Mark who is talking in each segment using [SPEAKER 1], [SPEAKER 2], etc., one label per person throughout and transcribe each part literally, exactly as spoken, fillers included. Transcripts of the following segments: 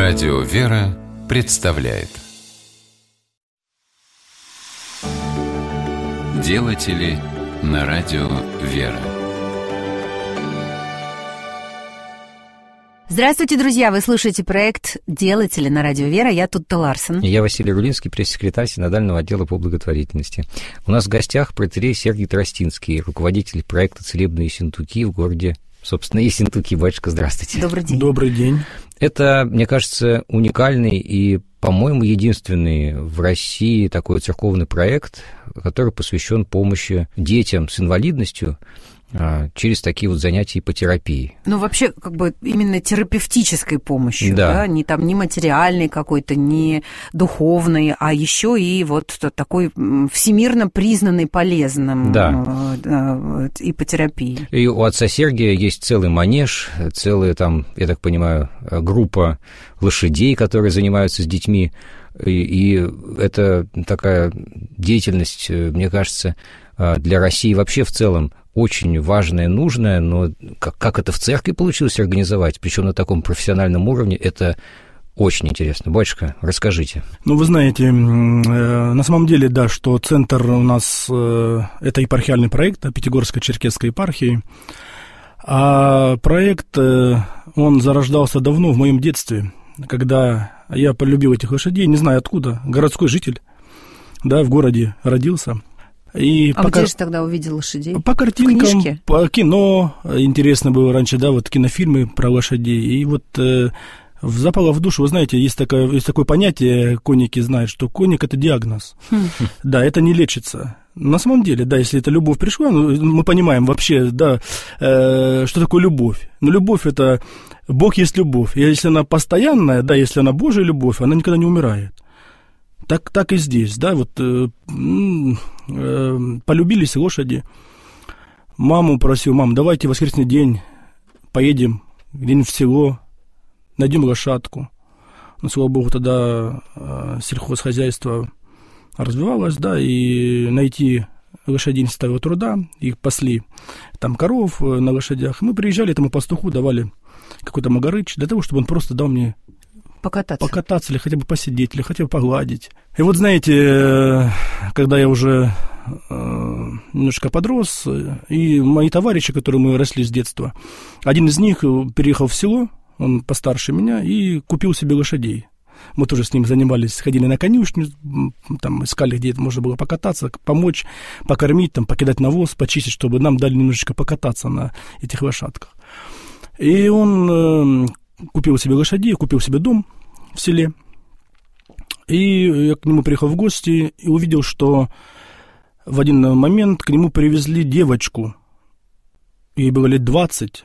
[SPEAKER 1] Радио «Вера» представляет Делатели на радио «Вера».
[SPEAKER 2] Здравствуйте, друзья! Вы слушаете проект «Делатели» на радио «Вера». Я Тутта Ларсен.
[SPEAKER 3] И я Василий Рулинский, пресс-секретарь Синодального отдела по благотворительности. У нас в гостях протоиерей Сергий Тростинский, руководитель проекта «Целебные ессентуки» в городе, собственно, Ессентуки. Батюшка, здравствуйте.
[SPEAKER 2] Добрый день.
[SPEAKER 4] Добрый день.
[SPEAKER 3] Это, мне кажется, уникальный и, по-моему, единственный в России такой церковный проект, который посвящен помощи детям с инвалидностью через такие вот занятия ипотерапии.
[SPEAKER 2] Ну, вообще, как бы именно терапевтической помощью, да, да? Не там, не материальной какой-то, не духовной, а еще и вот такой всемирно признанной полезным, да, ипотерапией.
[SPEAKER 3] И у отца Сергия есть целый манеж, целая там, я так понимаю, группа лошадей, которые занимаются с детьми, и, и это такая деятельность, мне кажется, для России вообще в целом очень важное, нужное, но как, как это в церкви получилось организовать, причем на таком профессиональном уровне, это очень интересно. Батюшка, расскажите.
[SPEAKER 4] Ну, вы знаете, э, на самом деле, да, что центр у нас, э, это епархиальный проект Пятигорско-Черкесской епархии, а проект, э, он зарождался давно, в моем детстве, когда я полюбил этих лошадей, не знаю откуда, городской житель, да, в городе родился. И
[SPEAKER 2] а
[SPEAKER 4] по
[SPEAKER 2] где
[SPEAKER 4] кар...
[SPEAKER 2] же тогда увидел лошадей?
[SPEAKER 4] По картинкам,
[SPEAKER 2] книжке?
[SPEAKER 4] По кино. Интересно было раньше, да, вот кинофильмы про лошадей. И вот э, запало в душу, вы знаете, есть такое, есть такое понятие, конники знают, что конник – это диагноз. Хм. Да, это не лечится. На самом деле, да, если эта любовь пришла, ну, мы понимаем вообще, да, э, что такое любовь. Но любовь – это Бог есть любовь. И если она постоянная, да, если она Божья любовь, она никогда не умирает. Так, так и здесь, да, вот э, э, полюбились лошади. Маму просил: мам, давайте в воскресный день поедем где-нибудь в село, найдем лошадку. Ну, слава богу, тогда э, сельхозхозяйство развивалось, да, и найти лошадей не составило труда, их пасли там коров на лошадях. Мы приезжали этому пастуху, давали какой-то магарыч для того, чтобы он просто дал мне
[SPEAKER 2] Покататься.
[SPEAKER 4] Покататься или хотя бы посидеть, или хотя бы погладить. И вот, знаете, когда я уже э, немножко подрос, и мои товарищи, которые мы росли с детства, один из них переехал в село, он постарше меня, и купил себе лошадей. Мы тоже с ним занимались, ходили на конюшню, там искали, где можно было покататься, помочь, покормить, там, покидать навоз, почистить, чтобы нам дали немножечко покататься на этих лошадках. И он... Э, купил себе лошадей, купил себе дом в селе. И я к нему приехал в гости и увидел, что в один момент к нему привезли девочку. Ей было лет двадцать.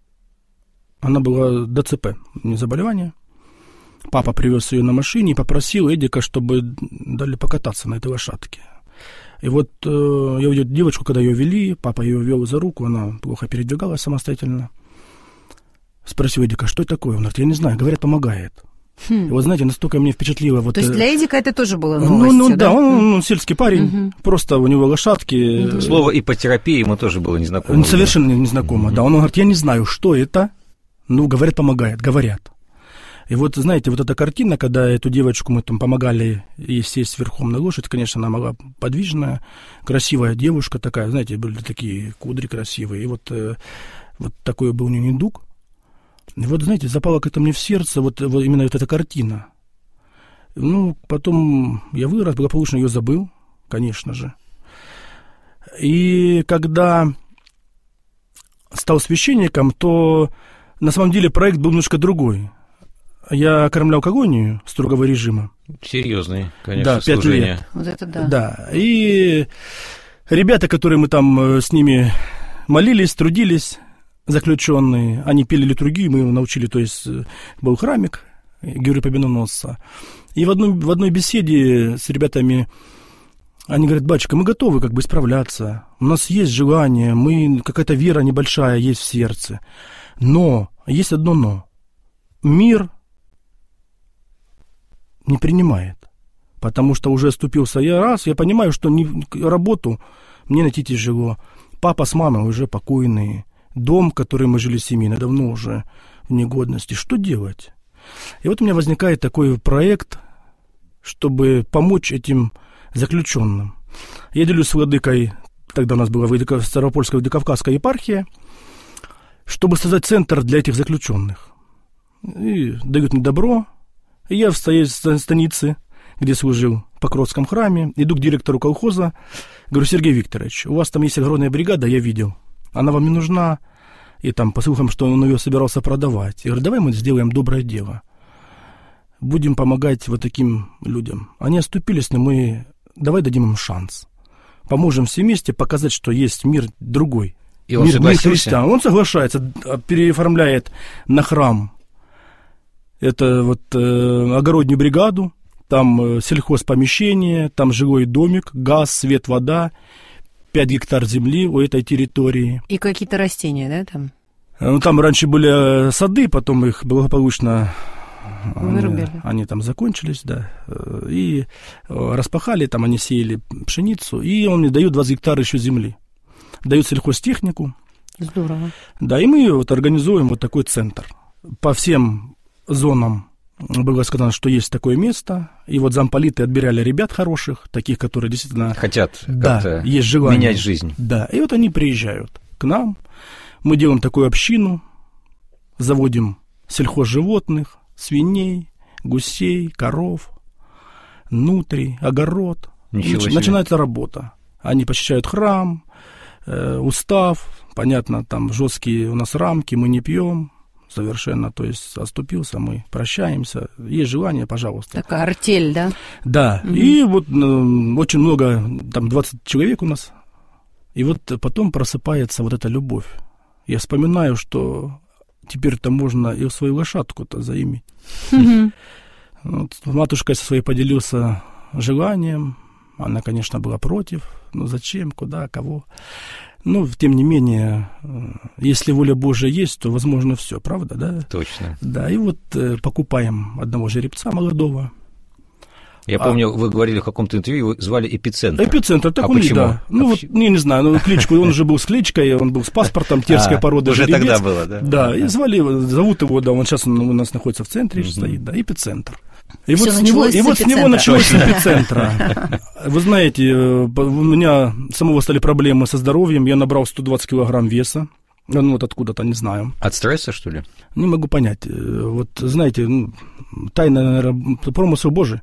[SPEAKER 4] Она была ДЦП, не заболевание. Папа привез ее на машине и попросил Эдика, чтобы дали покататься на этой лошадке. И вот э, я увидел девочку, когда ее вели, папа ее вел за руку, она плохо передвигалась самостоятельно. Спросил Эдика, что это такое? Он говорит, я не знаю, говорят, помогает. Хм. И вот, знаете, настолько мне впечатлило. Вот,
[SPEAKER 2] то есть для Эдика это тоже было новостью,
[SPEAKER 4] ну, ну,
[SPEAKER 2] да?
[SPEAKER 4] да, он, он сельский парень, угу. Просто у него лошадки.
[SPEAKER 3] Угу. Слово ипотерапия ему тоже было незнакомо.
[SPEAKER 4] Совершенно незнакомо, угу. Да. Он говорит, я не знаю, что это, ну, говорят, помогает, говорят. И вот, знаете, вот эта картина, когда эту девочку мы там помогали ей сесть верхом на лошадь, конечно, она была подвижная, красивая девушка такая, знаете, были такие кудри красивые, и вот, вот такой был у нее недуг. И вот, знаете, запало как-то мне в сердце вот, вот именно вот эта картина. Ну, потом я вырос, благополучно ее забыл, конечно же. И когда стал священником, то на самом деле проект был немножко другой. Я окормлял колонию строгого режима.
[SPEAKER 3] Серьезные, конечно,
[SPEAKER 4] да, пять
[SPEAKER 3] служения.
[SPEAKER 4] лет.
[SPEAKER 2] Вот это да.
[SPEAKER 4] Да, и ребята, которые мы там с ними молились, трудились, заключенные, они пели литургию, мы его научили, то есть был храмик Георгия Победоносца. И в одной, в одной беседе с ребятами они говорят, батюшка, мы готовы как бы исправляться, у нас есть желание, мы, какая-то вера небольшая есть в сердце, но, есть одно но, мир не принимает, потому что уже оступился я раз, я понимаю, что не, работу мне найти тяжело, папа с мамой уже покойные, дом, в котором мы жили семейно, давно уже в негодности. Что делать? И вот у меня возникает такой проект, чтобы помочь этим заключенным. Я делюсь с владыкой, тогда у нас была Ставропольская Владикавказская епархия, чтобы создать центр для этих заключенных. И дают мне добро. И я в станице, где служил, в Покровском храме, иду к директору колхоза, говорю: Сергей Викторович, у вас там есть огромная бригада, я видел, она вам не нужна, и там, по слухам, что он ее собирался продавать. Я говорю: давай мы сделаем доброе дело, будем помогать вот таким людям. Они оступились, но мы, давай дадим им шанс, поможем все вместе показать, что есть мир другой.
[SPEAKER 3] И он
[SPEAKER 4] мир,
[SPEAKER 3] согласился?
[SPEAKER 4] Мир христиан. Он соглашается, переоформляет на храм это вот э, огородную бригаду, там э, сельхозпомещение, там жилой домик, газ, свет, вода, пять гектар земли у этой территории.
[SPEAKER 2] И какие-то растения, да, там?
[SPEAKER 4] Ну, там раньше были сады, потом их благополучно
[SPEAKER 2] вырубили.
[SPEAKER 4] Они, они там закончились, да, и распахали, там они сеяли пшеницу, и он мне дает двадцать гектар еще земли. Дает сельхозтехнику.
[SPEAKER 2] Здорово.
[SPEAKER 4] Да, и мы вот организуем вот такой центр. По всем зонам было сказано, что есть такое место, и вот замполиты отбирали ребят хороших, таких, которые действительно
[SPEAKER 3] хотят
[SPEAKER 4] да,
[SPEAKER 3] как-то
[SPEAKER 4] есть желание
[SPEAKER 3] менять жизнь.
[SPEAKER 4] Да, и вот они приезжают к нам, мы делаем такую общину, заводим сельхозживотных, свиней, гусей, коров, нутрий, огород.
[SPEAKER 3] Ничего себе.
[SPEAKER 4] Начинается работа. Они посещают храм, э, устав, понятно, там жесткие у нас рамки, мы не пьем. Совершенно, то есть оступился, мы прощаемся, есть желание, пожалуйста.
[SPEAKER 2] Такая артель, да?
[SPEAKER 4] Да, mm-hmm. И вот э, очень много, там двадцать человек у нас, и вот потом просыпается вот эта любовь. Я вспоминаю, что теперь-то можно и свою лошадку-то заиметь. Mm-hmm. Вот, матушка со своей поделился желанием, она, конечно, была против, но зачем, куда, кого... Ну, тем не менее, если воля Божия есть, то возможно все, правда, да?
[SPEAKER 3] Точно.
[SPEAKER 4] Да, и вот э, покупаем одного жеребца молодого.
[SPEAKER 3] Я а, помню, вы говорили в каком-то интервью, его звали Эпицентр.
[SPEAKER 4] Эпицентр, так
[SPEAKER 3] а
[SPEAKER 4] он
[SPEAKER 3] почему?
[SPEAKER 4] И да. Ну,
[SPEAKER 3] а
[SPEAKER 4] вот, не, не знаю, ну, кличку, он уже был с кличкой, он был с паспортом, терская а, порода
[SPEAKER 3] уже
[SPEAKER 4] жеребец.
[SPEAKER 3] Тогда было, да?
[SPEAKER 4] Да, и звали, зовут его, да, он сейчас у нас находится в центре, угу. стоит, да, Эпицентр. И вот, с него, и вот с него началось с эпицентра. Вы знаете, у меня самого стали проблемы со здоровьем, я набрал сто двадцать килограмм веса, ну вот откуда-то, не знаю.
[SPEAKER 3] От стресса, что ли?
[SPEAKER 4] Не могу понять. Вот, знаете, ну, тайна, наверное, промысел Божий.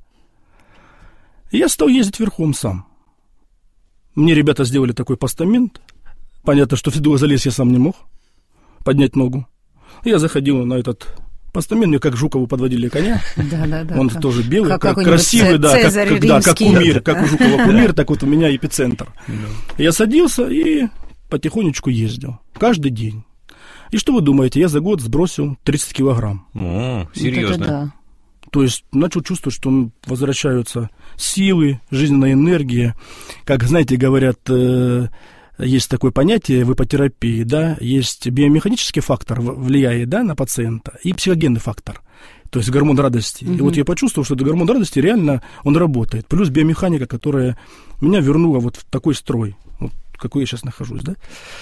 [SPEAKER 4] И я стал ездить верхом сам. Мне ребята сделали такой постамент. Понятно, что в седло залезть я сам не мог, поднять ногу. Я заходил на этот... постамент, мне как Жукову подводили коня. Да, да, да. Он как, тоже белый, как, как красивый, да, как, как, да, как кумир, как у Жукова кумир, так вот у меня Эпицентр. Я садился и потихонечку ездил. Каждый день. И что вы думаете, я за год сбросил тридцать килограмм.
[SPEAKER 3] О, серьезно?
[SPEAKER 2] Вот да.
[SPEAKER 4] То есть начал чувствовать, что возвращаются силы, жизненная энергия. Как, знаете, говорят... Есть такое понятие в ипотерапии, да, есть биомеханический фактор, влияет, да, на пациента, и психогенный фактор, то есть гормон радости. Mm-hmm. И вот я почувствовал, что этот гормон радости реально, он работает. Плюс биомеханика, которая меня вернула вот в такой строй, вот какой я сейчас нахожусь, да.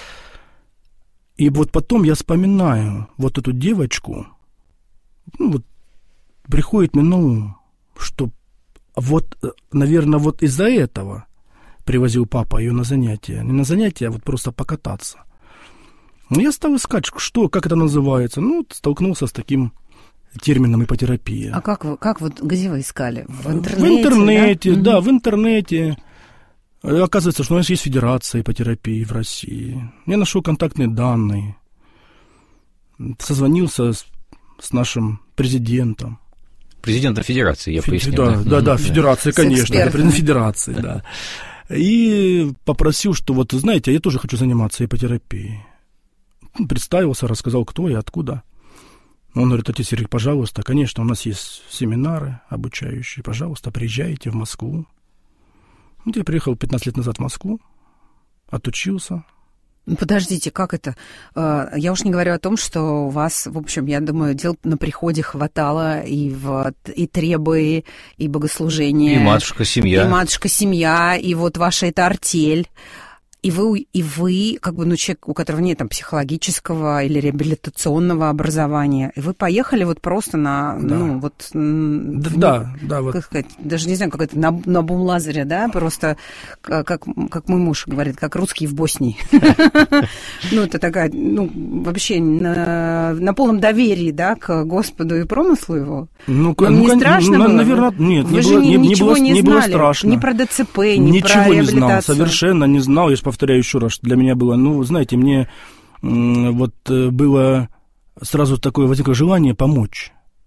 [SPEAKER 4] И вот потом я вспоминаю вот эту девочку, ну, вот приходит мне на ум, что вот, наверное, вот из-за этого... привозил папа ее на занятия. Не на занятия, а вот просто покататься. Ну, я стал искать, что, как это называется. Ну, столкнулся с таким термином ипотерапия.
[SPEAKER 2] А как вы, как вот, где вы искали? В интернете?
[SPEAKER 4] В интернете, да,
[SPEAKER 2] да,
[SPEAKER 4] в интернете. Оказывается, что у нас есть федерация ипотерапии в России. Я нашел контактные данные. Созвонился с, с нашим президентом.
[SPEAKER 3] Президентом федерации, я
[SPEAKER 4] Фед...
[SPEAKER 3] поясню.
[SPEAKER 4] Да,
[SPEAKER 3] да,
[SPEAKER 4] да, да, федерация, конечно. Это президент федерации, да. И попросил, что вот, знаете, я тоже хочу заниматься ипотерапией. Представился, рассказал, кто и откуда. Он говорит: отец Сергей, пожалуйста, конечно, у нас есть семинары обучающие, пожалуйста, приезжайте в Москву. Вот я приехал пятнадцать лет назад в Москву, отучился.
[SPEAKER 2] Подождите, как это? Я уж не говорю о том, что у вас, в общем, я думаю, дел на приходе хватало и, в, и требы, и богослужения.
[SPEAKER 3] И матушка-семья.
[SPEAKER 2] И матушка-семья, и вот ваша эта артель. И вы, и вы, как бы, ну, человек, у которого нет там психологического или реабилитационного образования, и вы поехали вот просто на, да. ну, вот...
[SPEAKER 4] Да, в, да, да.
[SPEAKER 2] Как
[SPEAKER 4] вот.
[SPEAKER 2] сказать, даже не знаю, как это, на, на бум-лазере, да, просто, как, как мой муж говорит, как русские в Боснии. Ну, это такая, ну, вообще на полном доверии, да, к Господу и промыслу его.
[SPEAKER 4] Ну,
[SPEAKER 2] не страшно было?
[SPEAKER 4] Наверное, нет,
[SPEAKER 2] вы же ничего не знали,
[SPEAKER 4] страшно.
[SPEAKER 2] Ни про ДЦП, ни про реабилитацию.
[SPEAKER 4] Ничего не знал, совершенно не знал, я же повторяю еще раз, для меня было, ну, знаете, мне вот было сразу такое возникло желание помочь.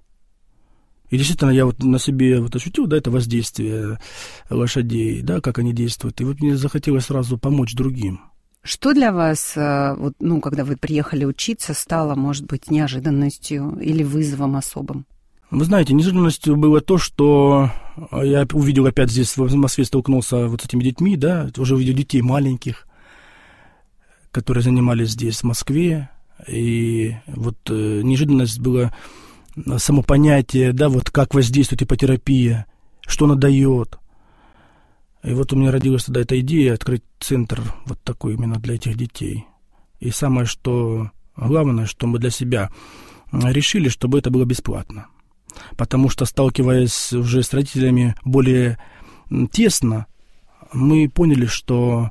[SPEAKER 4] И действительно, я вот на себе вот ощутил, да, это воздействие лошадей, да, как они действуют, и вот мне захотелось сразу помочь другим.
[SPEAKER 2] Что для вас, вот, ну, когда вы приехали учиться, стало, может быть, неожиданностью или вызовом особым?
[SPEAKER 4] Вы знаете, неожиданностью было то, что я увидел опять здесь, в Москве, столкнулся вот с этими детьми, да, уже увидел детей маленьких, которые занимались здесь, в Москве, и вот э, неожиданность была само понятие, да, вот как воздействует ипотерапия, что она дает. И вот у меня родилась тогда эта идея открыть центр вот такой именно для этих детей. И самое, что главное, что мы для себя решили, чтобы это было бесплатно. Потому что, сталкиваясь уже с родителями более тесно, мы поняли, что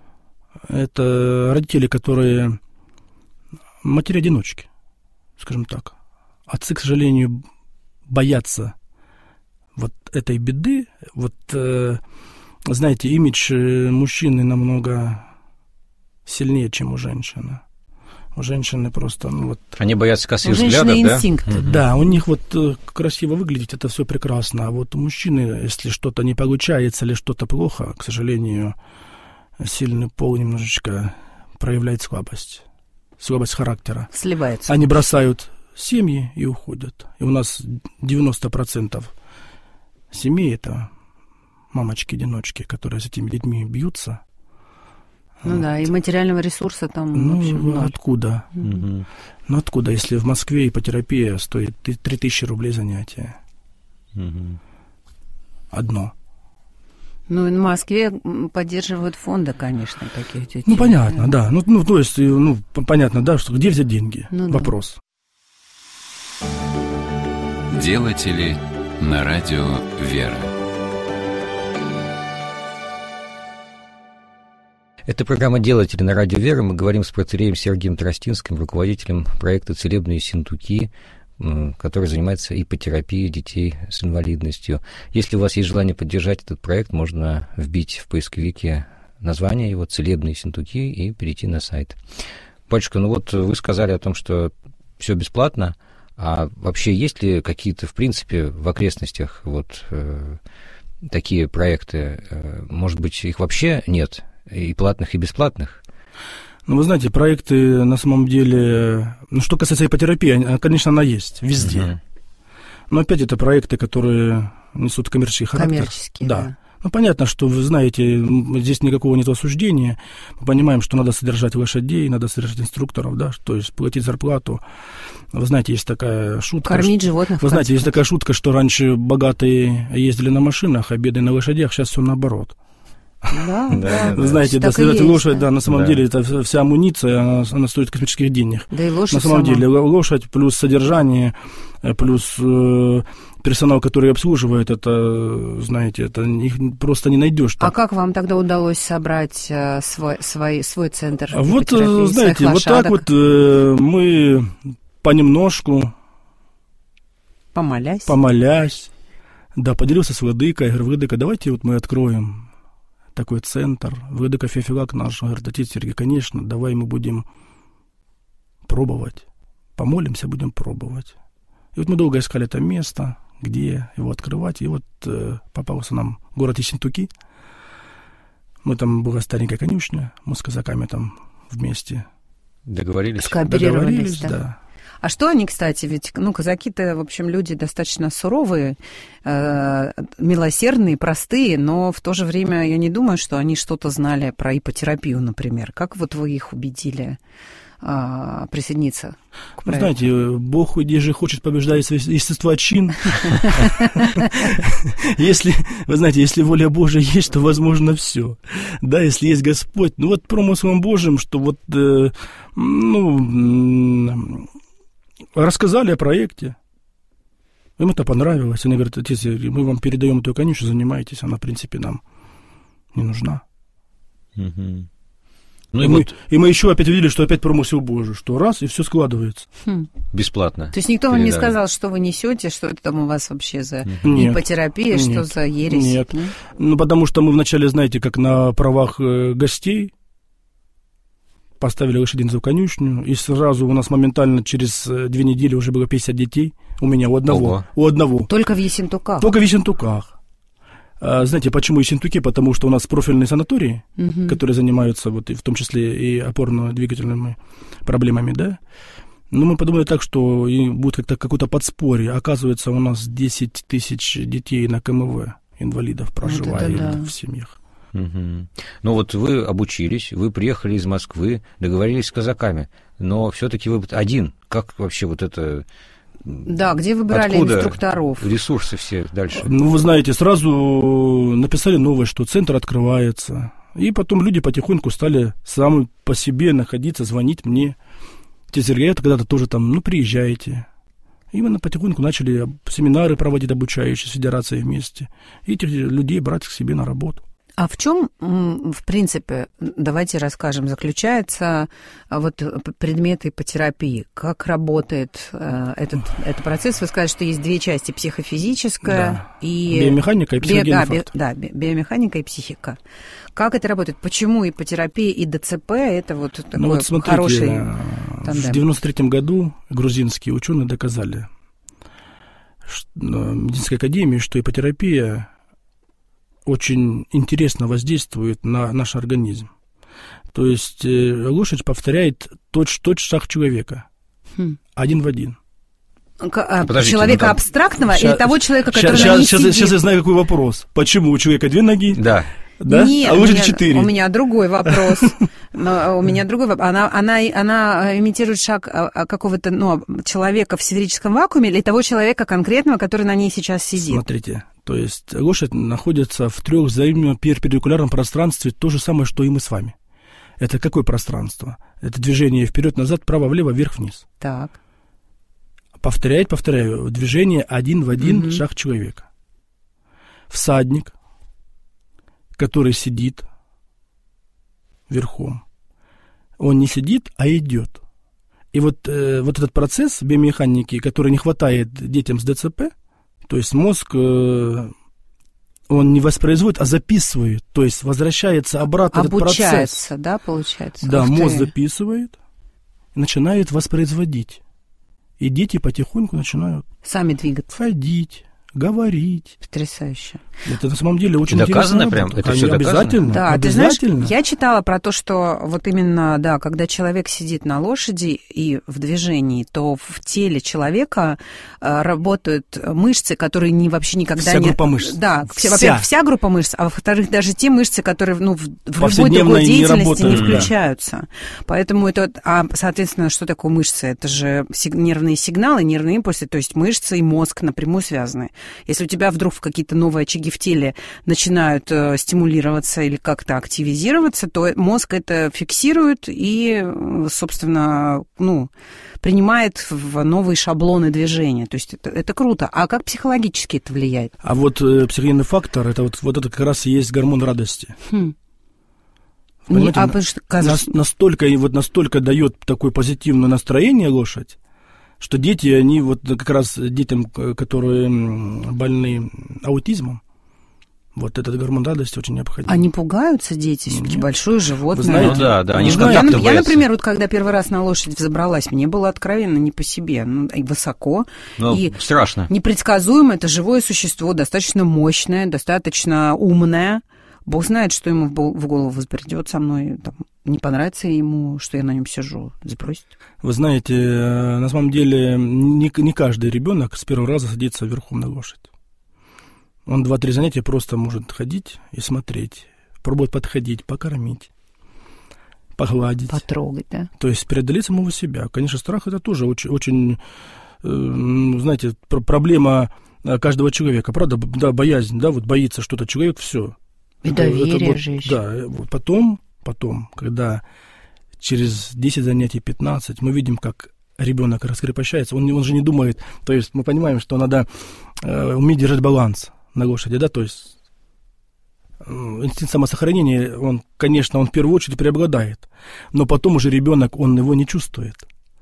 [SPEAKER 4] это родители, которые матери-одиночки, скажем так. Отцы, к сожалению, боятся вот этой беды. Вот, э, знаете, имидж мужчины намного сильнее, чем у женщины. У женщины просто, ну вот...
[SPEAKER 3] Они боятся косых взглядов, да?
[SPEAKER 2] Инстинкт.
[SPEAKER 4] Mm-hmm. Да, у них вот красиво выглядеть, это все прекрасно. А вот у мужчины, если что-то не получается или что-то плохо, к сожалению, сильный пол немножечко проявляет слабость. Слабость характера.
[SPEAKER 2] Сливается.
[SPEAKER 4] Они бросают семьи и уходят. И у нас девяносто процентов семей — это мамочки-одиночки, которые с этими детьми бьются.
[SPEAKER 2] Ну вот. Да, и материального ресурса там,
[SPEAKER 4] ну,
[SPEAKER 2] в общем, ноль.
[SPEAKER 4] Откуда? Mm-hmm. Ну, откуда, если в Москве ипотерапия стоит три тысячи рублей занятие? Mm-hmm. Одно.
[SPEAKER 2] Ну, в Москве поддерживают фонды, конечно, таких детей.
[SPEAKER 4] Ну, понятно, да. да. Ну, ну, то есть, ну, понятно, да, что где взять деньги? Ну, вопрос.
[SPEAKER 1] Да. Делатели на радио «Вера».
[SPEAKER 3] Это программа «Делатели» на радио «Вера». Мы говорим с протоиереем Сергием Тростинским, руководителем проекта «Целебные синтуки», который занимается ипотерапией детей с инвалидностью. Если у вас есть желание поддержать этот проект, можно вбить в поисковике название его «Целебные синтуки» и перейти на сайт. Батюшка, ну вот вы сказали о том, что все бесплатно, а вообще есть ли какие-то, в принципе, в окрестностях вот э, такие проекты? Может быть, их вообще нет? И платных, и бесплатных?
[SPEAKER 4] Ну, вы знаете, проекты на самом деле... Ну, что касается ипотерапии, конечно, она есть везде. Uh-huh. Но опять это проекты, которые несут коммерческий характер.
[SPEAKER 2] Коммерческие, да. да.
[SPEAKER 4] Ну, понятно, что, вы знаете, здесь никакого нет осуждения. Мы понимаем, что надо содержать лошадей, надо содержать инструкторов, да, то есть платить зарплату. Вы знаете, есть такая шутка...
[SPEAKER 2] Кормить
[SPEAKER 4] что,
[SPEAKER 2] животных.
[SPEAKER 4] Вы знаете, есть такая шутка, что раньше богатые ездили на машинах, а бедные на лошадях, сейчас все наоборот.
[SPEAKER 2] Да, да.
[SPEAKER 4] Вы знаете, да, содержать лошадь, да, на самом да. деле, это вся амуниция, она, она стоит космических денег.
[SPEAKER 2] Да и лошадь
[SPEAKER 4] на самом
[SPEAKER 2] сама.
[SPEAKER 4] деле, лошадь плюс содержание, плюс э, персонал, который обслуживает, это, знаете, это их просто не найдешь.
[SPEAKER 2] А как вам тогда удалось собрать э, свой, свой, свой центр?
[SPEAKER 4] Вот, знаете, вот так вот э, мы понемножку,
[SPEAKER 2] помолясь,
[SPEAKER 4] помолясь, да, поделился с владыкой, я говорю, владыка, давайте вот мы откроем такой центр. Владыка Феофилак наш говорит, отец Сергий, конечно, давай мы будем пробовать. Помолимся, будем пробовать. И вот мы долго искали это место, где его открывать. И вот э, попался нам город Ессентуки. Мы там, была старенькая конюшня, мы с казаками там вместе
[SPEAKER 3] договорились.
[SPEAKER 2] Скооперировались,
[SPEAKER 4] договорились,
[SPEAKER 2] да.
[SPEAKER 4] да.
[SPEAKER 2] А что они, кстати, ведь, ну, казаки-то, в общем, люди достаточно суровые, э, милосердные, простые, но в то же время я не думаю, что они что-то знали про ипотерапию, например. Как вот вы их убедили а, присоединиться к проекту?
[SPEAKER 4] Знаете, Бог, где же хочет, побеждает естество чин. Если, вы знаете, если воля Божия есть, то возможно все. Да, если есть Господь. Ну вот промыслом Божьим, что вот, ну, рассказали о проекте. Им это понравилось. Они говорят: отец, мы вам передаем эту конюшню, занимайтесь. Она, в принципе, нам не нужна.
[SPEAKER 3] Угу. Ну
[SPEAKER 4] и,
[SPEAKER 3] и,
[SPEAKER 4] мы,
[SPEAKER 3] вот...
[SPEAKER 4] и мы еще опять увидели, что опять промысел Божий, что раз, и все складывается.
[SPEAKER 2] Хм.
[SPEAKER 3] Бесплатно.
[SPEAKER 2] То есть никто передали. Вам не сказал, что вы несете, что это там у вас вообще за
[SPEAKER 4] нет,
[SPEAKER 2] ипотерапия,
[SPEAKER 4] нет,
[SPEAKER 2] что за ересь?
[SPEAKER 4] Нет. нет. Ну, потому что мы вначале, знаете, как на правах гостей поставили лошадиную за конюшню, и сразу у нас моментально через две недели уже было пятьдесят детей. У меня, у одного.
[SPEAKER 3] Ого.
[SPEAKER 4] У одного.
[SPEAKER 2] Только в Ессентуках?
[SPEAKER 4] Только в Ессентуках. А, знаете, почему Ессентуки? Потому что у нас профильные санатории, угу. которые занимаются, вот, в том числе и опорно-двигательными проблемами, да. Но мы подумали так, что и будет как-то какое-то подспорье. Оказывается, у нас десять тысяч детей на ка эм вэ, инвалидов, проживает вот да. в семьях.
[SPEAKER 3] Угу. Ну вот вы обучились, вы приехали из Москвы, договорились с казаками, но все-таки вы один. Как вообще вот это...
[SPEAKER 2] Да, где вы брали
[SPEAKER 3] Откуда
[SPEAKER 2] инструкторов?
[SPEAKER 3] Ресурсы все дальше?
[SPEAKER 4] Ну, вы знаете, сразу написали новость, что центр открывается. И потом люди потихоньку стали сами по себе находиться, звонить мне. Те Сергей, это когда-то тоже там, ну, приезжаете. И мы потихоньку начали семинары проводить обучающие с федерацией вместе. И этих людей брать к себе на работу.
[SPEAKER 2] А в чем, в принципе, давайте расскажем, заключается вот предмет ипотерапии? Как работает этот, этот процесс? Вы сказали, что есть две части: психофизическая
[SPEAKER 4] да.
[SPEAKER 2] и...
[SPEAKER 4] биомеханика и психогенный
[SPEAKER 2] би...
[SPEAKER 4] фактор.
[SPEAKER 2] Да, биомеханика и психика. Как это работает? Почему ипотерапия и ДЦП – это вот такой ну, вот смотрите, хороший тандем?
[SPEAKER 4] В девяносто третьем году грузинские ученые доказали в медицинской академии, что ипотерапия очень интересно воздействует на наш организм. То есть э, лошадь повторяет точь-в-точь шаг человека. Хм. Один в один.
[SPEAKER 2] К- человека там... абстрактного щас, или того человека, который
[SPEAKER 4] щас,
[SPEAKER 2] на ней
[SPEAKER 4] сейчас,
[SPEAKER 2] сидит?
[SPEAKER 4] Сейчас я знаю, какой вопрос. Почему у человека две ноги?
[SPEAKER 3] Да.
[SPEAKER 4] Да?
[SPEAKER 2] Нет,
[SPEAKER 4] а лошадь четыре.
[SPEAKER 2] У меня другой вопрос. Но у меня другой вопрос. Она, она, она имитирует шаг какого-то ну, человека в сферическом вакууме или того человека конкретного, который на ней сейчас сидит?
[SPEAKER 4] Смотрите, то есть лошадь находится в трех взаимном перпендикулярном пространстве, то же самое, что и мы с вами. Это какое пространство? Это движение вперед-назад, право-влево, вверх-вниз.
[SPEAKER 2] Так.
[SPEAKER 4] Повторяет, повторяю, движение один в один mm-hmm. шаг человека. Всадник, который сидит верхом, он не сидит, а идет. И вот, э, вот этот процесс биомеханики, который не хватает детям с ДЦП, то есть мозг, э, он не воспроизводит, а записывает, то есть возвращается обратно этот процесс.
[SPEAKER 2] Обучается, да, получается?
[SPEAKER 4] Да, мозг записывает и начинает воспроизводить. И дети потихоньку начинают...
[SPEAKER 2] Сами двигаться.
[SPEAKER 4] Ходить, говорить.
[SPEAKER 2] Потрясающе.
[SPEAKER 4] Это на самом деле очень
[SPEAKER 3] доказано
[SPEAKER 4] интересно.
[SPEAKER 3] Прям? Это все
[SPEAKER 4] обязательно.
[SPEAKER 2] Да,
[SPEAKER 4] обязательно.
[SPEAKER 2] Ты знаешь, я читала про то, что вот именно, да, когда человек сидит на лошади и в движении, то в теле человека э, работают мышцы, которые не, вообще никогда
[SPEAKER 4] вся
[SPEAKER 2] не...
[SPEAKER 4] Вся группа мышц.
[SPEAKER 2] Да,
[SPEAKER 4] вся.
[SPEAKER 2] во-первых, вся группа мышц, а во-вторых, даже те мышцы, которые ну, в, в любой другой деятельности не, не включаются. Да. Поэтому это... А, соответственно, что такое мышцы? Это же сиг- нервные сигналы, нервные импульсы, то есть мышцы и мозг напрямую связаны. Если у тебя вдруг какие-то новые очаги в теле начинают э, стимулироваться или как-то активизироваться, то мозг это фиксирует и, собственно, ну, принимает в новые шаблоны движения. То есть это, это круто. А как психологически это влияет?
[SPEAKER 4] А вот э, психогенный фактор, это вот, вот это как раз и есть гормон радости. Хм. Не, а, на, что, кажется... настолько, вот настолько дает такое позитивное настроение лошадь, что дети, они вот как раз детям, которые больны аутизмом, вот этот гормон радости очень необходим.
[SPEAKER 2] Они пугаются, дети, все-таки большое животное.
[SPEAKER 3] Знаете, ну да, да, они
[SPEAKER 2] ну, я, я, например, вот когда первый раз на лошадь взобралась, мне было откровенно не по себе, ну, и высоко,
[SPEAKER 3] ну,
[SPEAKER 2] и
[SPEAKER 3] страшно.
[SPEAKER 2] Непредсказуемо, это живое существо, достаточно мощное, достаточно умное. Бог знает, что ему в голову взбредет со мной, там, не понравится ему, что я на нем сижу, запросит.
[SPEAKER 4] Вы знаете, на самом деле не, не каждый ребенок с первого раза садится верхом на лошадь. Он два-три занятия просто может ходить и смотреть, пробовать подходить, покормить. погладить.
[SPEAKER 2] Потрогать, да?
[SPEAKER 4] То есть преодолеть самого себя. Конечно, страх – это тоже очень, очень э, знаете, пр- проблема каждого человека. Правда, да, боязнь, да, вот боится что-то человек, все.
[SPEAKER 2] И доверие
[SPEAKER 4] вот,
[SPEAKER 2] же еще.
[SPEAKER 4] Да, вот потом, потом, когда через десять занятий, пятнадцать, мы видим, как ребенок раскрепощается, он, он же не думает, то есть мы понимаем, что надо э, уметь держать баланс на лошади, да, то есть э, инстинкт самосохранения, он, конечно, он в первую очередь преобладает, но потом уже ребенок, он его не чувствует.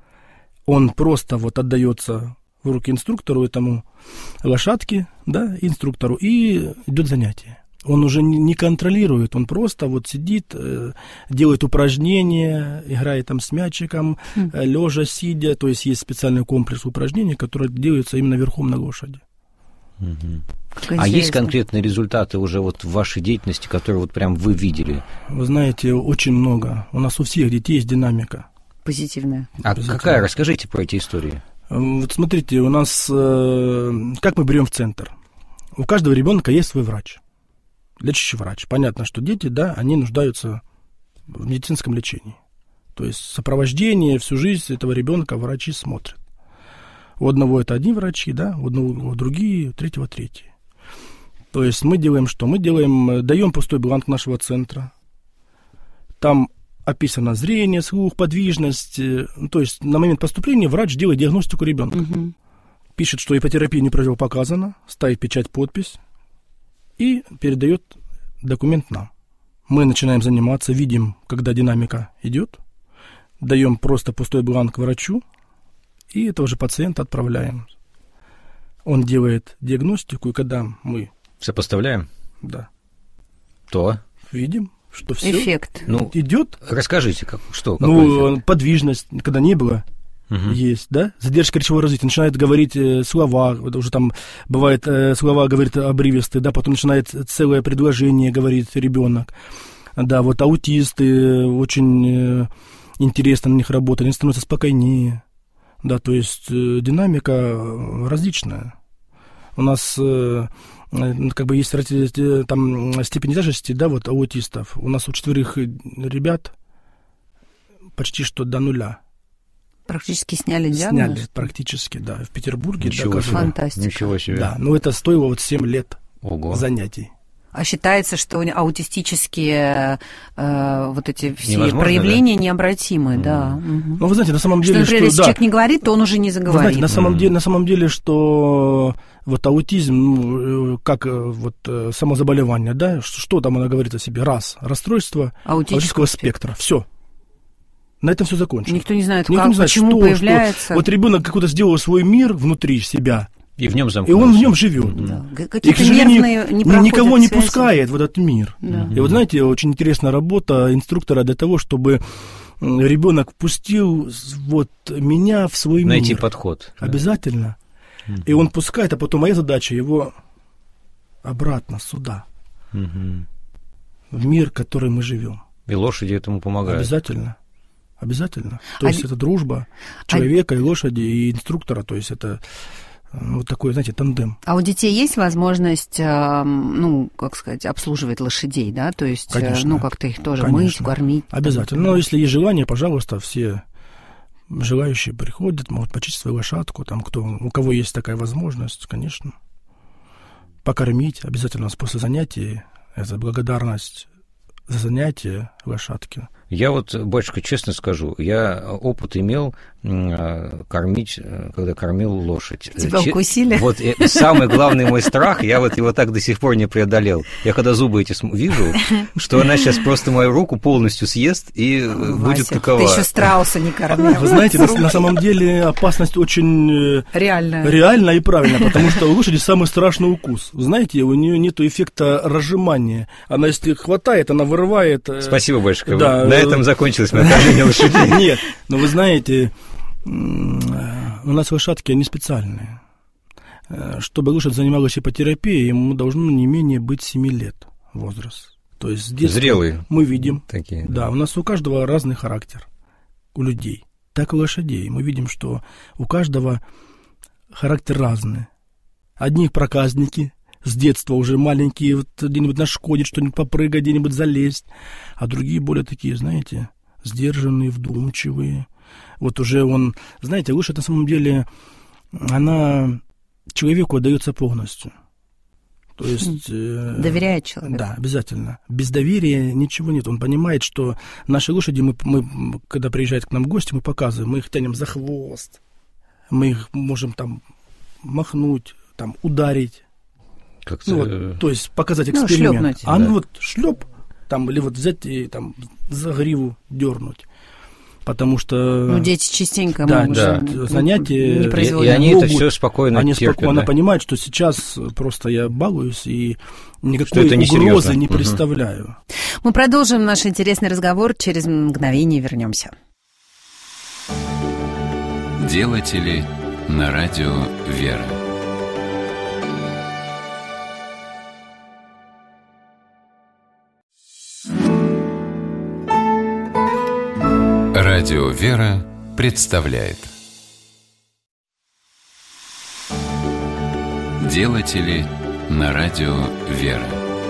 [SPEAKER 4] Он просто вот отдается в руки инструктору, этому лошадке, да, инструктору, и идет занятие. Он уже не контролирует, он просто вот сидит, делает упражнения, играет там с мячиком, mm. лежа, сидя. То есть есть специальный комплекс упражнений, которые делаются именно верхом на лошади.
[SPEAKER 3] Mm-hmm. А есть конкретные результаты уже вот в вашей деятельности, которые вот прям вы видели?
[SPEAKER 4] Вы знаете, очень много. У нас у всех детей есть динамика.
[SPEAKER 2] Позитивная.
[SPEAKER 3] А
[SPEAKER 4] Позитивная.
[SPEAKER 3] Какая? Расскажите про эти истории.
[SPEAKER 4] Вот смотрите, у нас, как мы берем в центр? У каждого ребенка есть свой врач. Лечащий врач. Понятно, что дети, да, они нуждаются в медицинском лечении. То есть сопровождение всю жизнь этого ребенка врачи смотрят. У одного это одни врачи, да, у одного другие, у третьего третьи. То есть мы делаем что? Мы делаем, даем пустой бланк нашего центра. Там описано зрение, слух, подвижность. То есть на момент поступления врач делает диагностику ребенка. Угу. Пишет, что ипотерапия не противопоказана, ставит печать, подпись. И передает документ нам. Мы начинаем заниматься, видим, когда динамика идет, даем просто пустой бланк врачу, и этого же пациента отправляем. Он делает диагностику, и когда мы...
[SPEAKER 3] Сопоставляем?
[SPEAKER 4] Да.
[SPEAKER 3] То?
[SPEAKER 4] Видим, что все
[SPEAKER 2] эффект.
[SPEAKER 4] Ну, идет.
[SPEAKER 3] Расскажите, как, что?
[SPEAKER 4] Ну, эффект? Подвижность, когда не было. Uh-huh. Есть, да? Задержка речевого развития, начинает говорить э, слова, уже там бывает э, слова говорит обрывистые, да, потом начинает целое предложение говорить ребенок, да, вот аутисты, очень э, интересно на них работать, они становятся спокойнее, да, то есть э, динамика различная. У нас э, э, как бы есть э, там степень тяжести, да, вот аутистов, у нас у четверых ребят почти что до нуля.
[SPEAKER 2] Практически сняли диагноз?
[SPEAKER 4] Сняли, практически, да. В Петербурге.
[SPEAKER 3] Ничего себе.
[SPEAKER 2] Фантастика.
[SPEAKER 3] Ничего себе.
[SPEAKER 4] Да, но это стоило вот семь лет
[SPEAKER 3] Ого. занятий.
[SPEAKER 2] А считается, что аутистические э, вот эти все
[SPEAKER 3] невозможно,
[SPEAKER 2] проявления
[SPEAKER 3] да?
[SPEAKER 2] необратимы, mm. да.
[SPEAKER 4] Угу. Ну, вы знаете, на самом деле,
[SPEAKER 2] что, например,
[SPEAKER 4] что,
[SPEAKER 2] если
[SPEAKER 4] да,
[SPEAKER 2] человек не говорит, то он уже не заговорит.
[SPEAKER 4] Вы знаете, на самом,
[SPEAKER 3] mm.
[SPEAKER 4] деле, на самом деле, что вот аутизм, ну, как вот само заболевание, да, что, что там она говорит о себе? Раз, расстройство аутического спектра. Все. На этом все закончено.
[SPEAKER 2] Никто не знает,
[SPEAKER 4] Никто
[SPEAKER 2] как,
[SPEAKER 4] не знает,
[SPEAKER 2] почему
[SPEAKER 4] что,
[SPEAKER 2] появляется.
[SPEAKER 4] Что. Вот ребенок какой-то сделал свой мир внутри себя.
[SPEAKER 3] И в нем замкнулся.
[SPEAKER 4] И он в нем живет.
[SPEAKER 2] Да.
[SPEAKER 4] И, к сожалению, не никого не связи. Пускает в этот мир. Да. И вот знаете, очень интересная работа инструктора для того, чтобы ребенок впустил вот меня в свой
[SPEAKER 3] Найти
[SPEAKER 4] мир.
[SPEAKER 3] Найти подход.
[SPEAKER 4] Обязательно.
[SPEAKER 3] Да.
[SPEAKER 4] И он пускает, а потом моя задача его обратно сюда.
[SPEAKER 3] Угу.
[SPEAKER 4] В мир, в который мы живем.
[SPEAKER 3] И лошади этому помогают.
[SPEAKER 4] Обязательно. Обязательно. То
[SPEAKER 2] а...
[SPEAKER 4] есть это дружба человека а... и лошади, и инструктора. То есть это вот такой, знаете, тандем.
[SPEAKER 2] А у детей есть возможность, ну, как сказать, обслуживать лошадей, да? То есть, конечно, ну, как-то их тоже конечно. Мыть, кормить.
[SPEAKER 4] Обязательно. Там... Но если есть желание, пожалуйста, все желающие приходят, могут почистить свою лошадку, там, кто, у кого есть такая возможность, конечно. Покормить обязательно после занятий. Это благодарность за занятие лошадки.
[SPEAKER 3] Я вот, батюшка, честно скажу, я опыт имел э, кормить, когда кормил лошадь.
[SPEAKER 2] Тебя Че- укусили?
[SPEAKER 3] Вот э, самый главный мой страх, я вот его так до сих пор не преодолел. Я когда зубы эти вижу, что она сейчас просто мою руку полностью съест и Вася, будет такова.
[SPEAKER 2] Ты еще страуса не кормил.
[SPEAKER 4] Вы знаете, на, на самом деле опасность очень
[SPEAKER 2] реальная.
[SPEAKER 4] реальная и правильная, потому что у лошади самый страшный укус. Вы знаете, у нее нет эффекта разжимания. Она, если хватает, она вырывает.
[SPEAKER 3] Спасибо, батюшка.
[SPEAKER 4] Да,
[SPEAKER 3] на этом закончилось мое кормление лошадей.
[SPEAKER 4] Нет, но вы знаете, у нас лошадки, они специальные. Чтобы лошадь занималась ипотерапией, ему должно не менее быть семи лет возраст. То есть с детства
[SPEAKER 3] зрелые
[SPEAKER 4] мы видим.
[SPEAKER 3] Такие.
[SPEAKER 4] Да, у нас у каждого разный характер. У людей. Так и у лошадей. Мы видим, что у каждого характер разный. Одни проказники, с детства уже маленькие, вот где-нибудь нашкодить, что-нибудь попрыгать, где-нибудь залезть. А другие более такие, знаете, сдержанные, вдумчивые. Вот уже он, знаете, лошадь на самом деле, она человеку отдается полностью. То есть...
[SPEAKER 2] Доверяет человеку.
[SPEAKER 4] Да, обязательно. Без доверия ничего нет. Он понимает, что наши лошади, мы, мы, когда приезжают к нам гости, мы показываем, мы их тянем за хвост, мы их можем там махнуть, там ударить.
[SPEAKER 3] Как-то...
[SPEAKER 4] Ну, вот, то есть показать эксперимент. Ну, шлепнуть. А да. ну вот шлеп, там, или вот взять и там за гриву дернуть. Потому что...
[SPEAKER 2] Ну, дети частенько
[SPEAKER 4] да,
[SPEAKER 2] могут
[SPEAKER 4] да, занятия...
[SPEAKER 3] И, и они могут, это все спокойно
[SPEAKER 4] Они
[SPEAKER 3] терпят,
[SPEAKER 4] спокойно
[SPEAKER 3] да?
[SPEAKER 4] понимают, что сейчас просто я балуюсь и никакой угрозы несерьезно. не представляю. Угу.
[SPEAKER 2] Мы продолжим наш интересный разговор, через мгновение вернемся.
[SPEAKER 1] Делатели на радио «Вера». Радио «Вера» представляет Делатели на радио «Вера».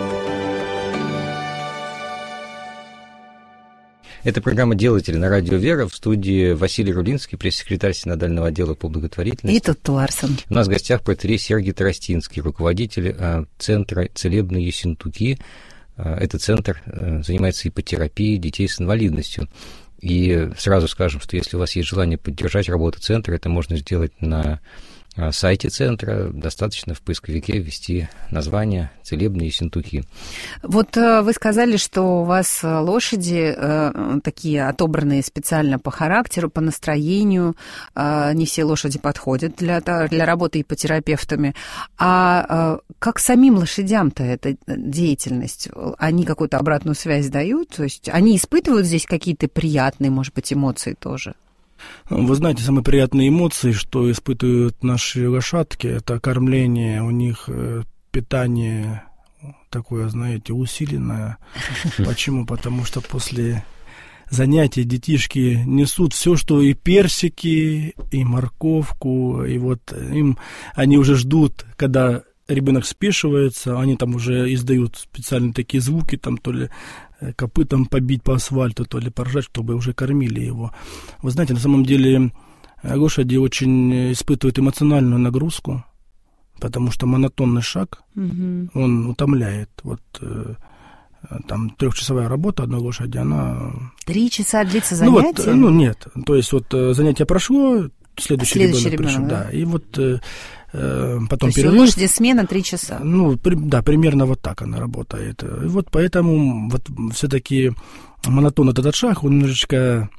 [SPEAKER 3] Это программа «Делатели» на радио «Вера». В студии Василий Рулинский, пресс-секретарь Синодального отдела по благотворительности.
[SPEAKER 2] И Туту Ларсон.
[SPEAKER 3] У нас в гостях протоиерей Сергий Тростинский, руководитель Центра «Целебные ессентуки». Этот центр занимается ипотерапией детей с инвалидностью. И сразу скажем, что если у вас есть желание поддержать работу центра, это можно сделать на сайте центра. Достаточно в поисковике ввести название «Целебные ессентуки».
[SPEAKER 2] Вот вы сказали, что у вас лошади такие отобранные специально по характеру, по настроению. Не все лошади подходят для, для работы ипотерапевтами. А как самим лошадям-то эта деятельность? Они какую-то обратную связь дают? То есть они испытывают здесь какие-то приятные, может быть, эмоции тоже?
[SPEAKER 4] Вы знаете, самые приятные эмоции, что испытывают наши лошадки, это кормление, у них питание такое, знаете, усиленное. Почему? Потому что после занятий детишки несут все, что и персики, и морковку, и вот им они уже ждут, когда ребенок спешивается, они там уже издают специальные такие звуки, там то ли копытом побить по асфальту, то ли поржать, чтобы уже кормили его. Вы знаете, на самом деле лошади очень испытывают эмоциональную нагрузку, потому что монотонный шаг, угу. он утомляет. Вот там трехчасовая работа одной лошади, она...
[SPEAKER 2] Три часа длится занятие?
[SPEAKER 4] Ну, вот, ну нет, то есть вот занятие прошло, следующий, следующий ребенок, ребенок пришел, да, да, и вот... Потом
[SPEAKER 2] То есть
[SPEAKER 4] перерыв.
[SPEAKER 2] у лошади смена три часа.
[SPEAKER 4] Ну, при, да, примерно вот так она работает. И вот поэтому вот все-таки монотонный этот шаг, он немножечко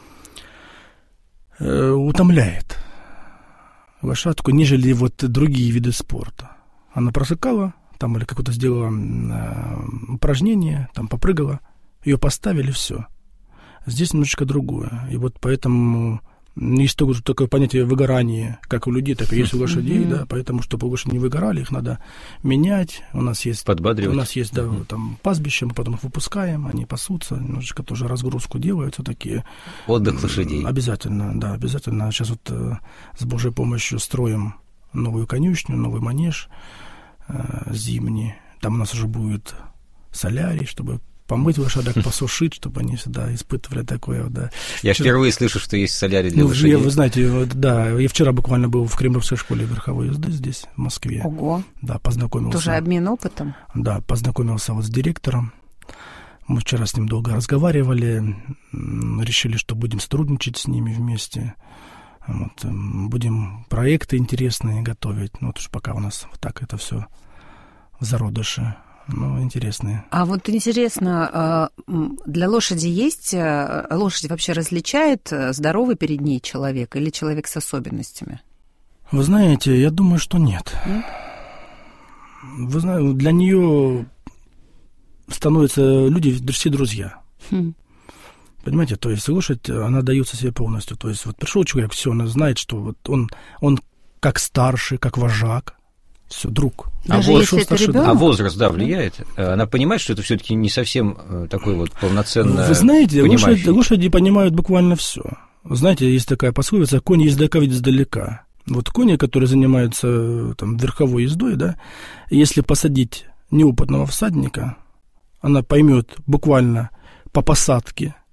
[SPEAKER 4] э, утомляет лошадку, нежели вот другие виды спорта. Она просыкала, там или какое-то сделала э, упражнение, там попрыгала, ее поставили, все. Здесь немножечко другое. И вот поэтому... Есть тоже такое понятие выгорания, как у людей, так и есть у лошадей, mm-hmm. да, поэтому, чтобы лошади не выгорали, их надо менять. У нас есть,
[SPEAKER 3] подбадривать.
[SPEAKER 4] У нас есть, да, mm-hmm. там пастбище, мы потом их выпускаем, они пасутся, немножечко тоже разгрузку делают, все такие.
[SPEAKER 3] Отдых лошадей.
[SPEAKER 4] Обязательно, да, обязательно. Сейчас вот э, с Божьей помощью строим новую конюшню, новый манеж э, зимний. Там у нас уже будет солярий, чтобы помыть лошадок, посушить, чтобы они всегда испытывали такое, да.
[SPEAKER 3] Я вчера... впервые слышу, что есть солярий для
[SPEAKER 4] ну,
[SPEAKER 3] лошадей.
[SPEAKER 4] Я, вы знаете, вот, да, я вчера буквально был в Кремлевской школе верховой езды здесь, в Москве.
[SPEAKER 2] Ого.
[SPEAKER 4] Да, познакомился.
[SPEAKER 2] Тоже обмен опытом?
[SPEAKER 4] Да, познакомился вот с директором. Мы вчера с ним долго разговаривали, решили, что будем сотрудничать с ними вместе. Вот, будем проекты интересные готовить. Ну, вот уж пока у нас вот так это все в зародыше. Ну, интересные.
[SPEAKER 2] А вот интересно, для лошади есть, лошадь вообще различает здоровый перед ней человек или человек с особенностями?
[SPEAKER 4] Вы знаете, я думаю, что нет. Нет? Вы знаете, для нее становятся люди все друзья. Хм. Понимаете, то есть лошадь, она дается себе полностью. То есть вот пришел человек, все, она знает, что вот он, он как старший, как вожак. Все, друг.
[SPEAKER 3] А, возраст, а возраст, да, влияет? Она понимает, что это все-таки не совсем такой вот полноценный.
[SPEAKER 4] Вы знаете, лошади, лошади понимают буквально все. Знаете, есть такая пословица: конь ездака видит издалека. Вот кони, которые занимаются там верховой ездой, да, если посадить неопытного всадника, она поймет буквально по посадке,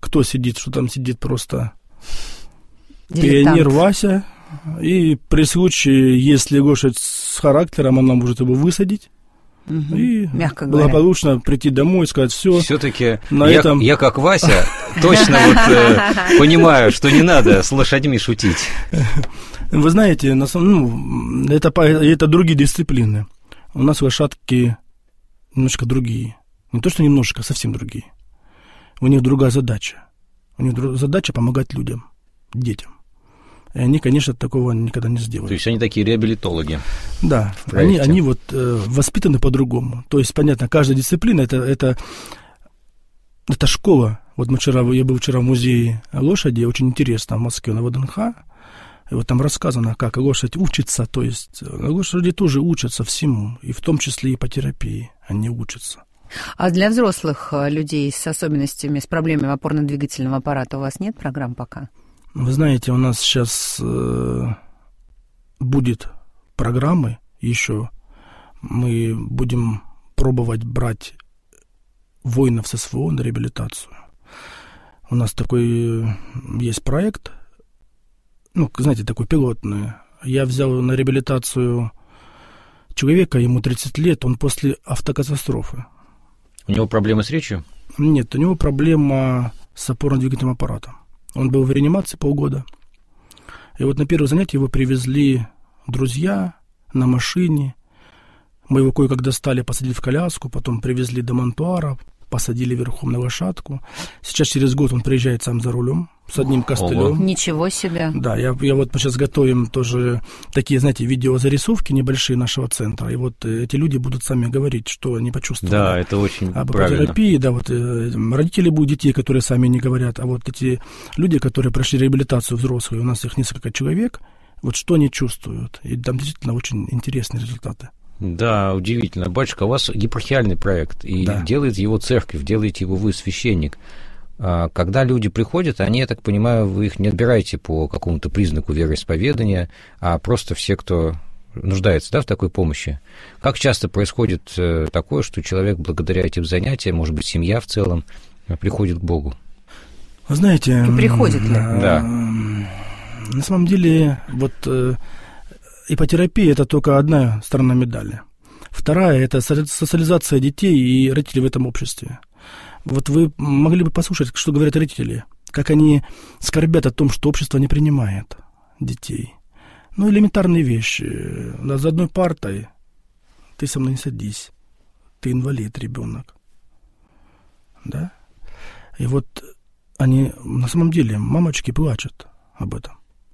[SPEAKER 4] кто сидит, что там сидит просто пионер Вася. И при случае, если лошадь с характером, она может его высадить. Угу. И мягко благополучно говоря. Прийти домой и сказать, все.
[SPEAKER 3] Все-таки я, этом... я, как Вася, точно вот э, понимаю, что не надо с лошадьми шутить.
[SPEAKER 4] Вы знаете, на самом, ну, это, это другие дисциплины. У нас лошадки немножко другие. Не то, что немножко, совсем другие. У них другая задача. У них задача помогать людям, детям. И они, конечно, такого никогда не сделают.
[SPEAKER 3] То есть они такие реабилитологи.
[SPEAKER 4] Да, они, они вот э, воспитаны по-другому. То есть, понятно, каждая дисциплина это, это, это школа. Вот мы вчера, я был вчера в музее лошади, очень интересно, в Москве, на ВДНХ. И вот там рассказано, как лошадь учится. То есть лошади тоже учатся всему, и в том числе и по терапии они учатся.
[SPEAKER 2] А для взрослых людей с особенностями, с проблемами опорно-двигательного аппарата у вас нет программ пока?
[SPEAKER 4] Вы знаете, у нас сейчас э, будет программы еще. Мы будем пробовать брать воинов с СВО на реабилитацию. У нас такой есть проект, ну, знаете, такой пилотный. Я взял на реабилитацию человека, ему тридцать лет, он после автокатастрофы.
[SPEAKER 3] У него проблемы с речью?
[SPEAKER 4] Нет, у него проблема с опорно-двигательным аппаратом. Он был в реанимации полгода. И вот на первое занятие его привезли друзья на машине. Мы его кое-как достали, посадили в коляску, потом привезли до Монтуара, посадили верхом на лошадку. Сейчас через год он приезжает сам за рулем с одним костылем.
[SPEAKER 2] Ничего себе.
[SPEAKER 4] Да, я, я вот мы сейчас готовим тоже такие, знаете, видеозарисовки небольшие нашего центра. И вот эти люди будут сами говорить, что они почувствовали.
[SPEAKER 3] Да, это очень
[SPEAKER 4] об
[SPEAKER 3] правильно.
[SPEAKER 4] Терапии, да, вот э, родители будут детей, которые сами не говорят, а вот эти люди, которые прошли реабилитацию взрослые, у нас их несколько человек, вот что они чувствуют. И там действительно очень интересные результаты.
[SPEAKER 3] Да, удивительно. Батюшка, у вас епархиальный проект, и да. делает его церковь, делаете его вы, священник. Когда люди приходят, они, я так понимаю, вы их не отбираете по какому-то признаку вероисповедания, а просто все, кто нуждается, да, в такой помощи. Как часто происходит такое, что человек благодаря этим занятиям, может быть, семья в целом, приходит к Богу?
[SPEAKER 4] Вы знаете...
[SPEAKER 2] И приходит ли?
[SPEAKER 3] Да.
[SPEAKER 4] На самом деле, вот ипотерапия – это только одна сторона медали. Вторая – это социализация детей и родителей в этом обществе. Вот вы могли бы послушать, что говорят родители, как они скорбят о том, что общество не принимает детей. Ну, элементарные вещи. За одной партой ты со мной не садись. Ты инвалид, ребенок. Да? И вот они, на самом деле, мамочки плачут об этом.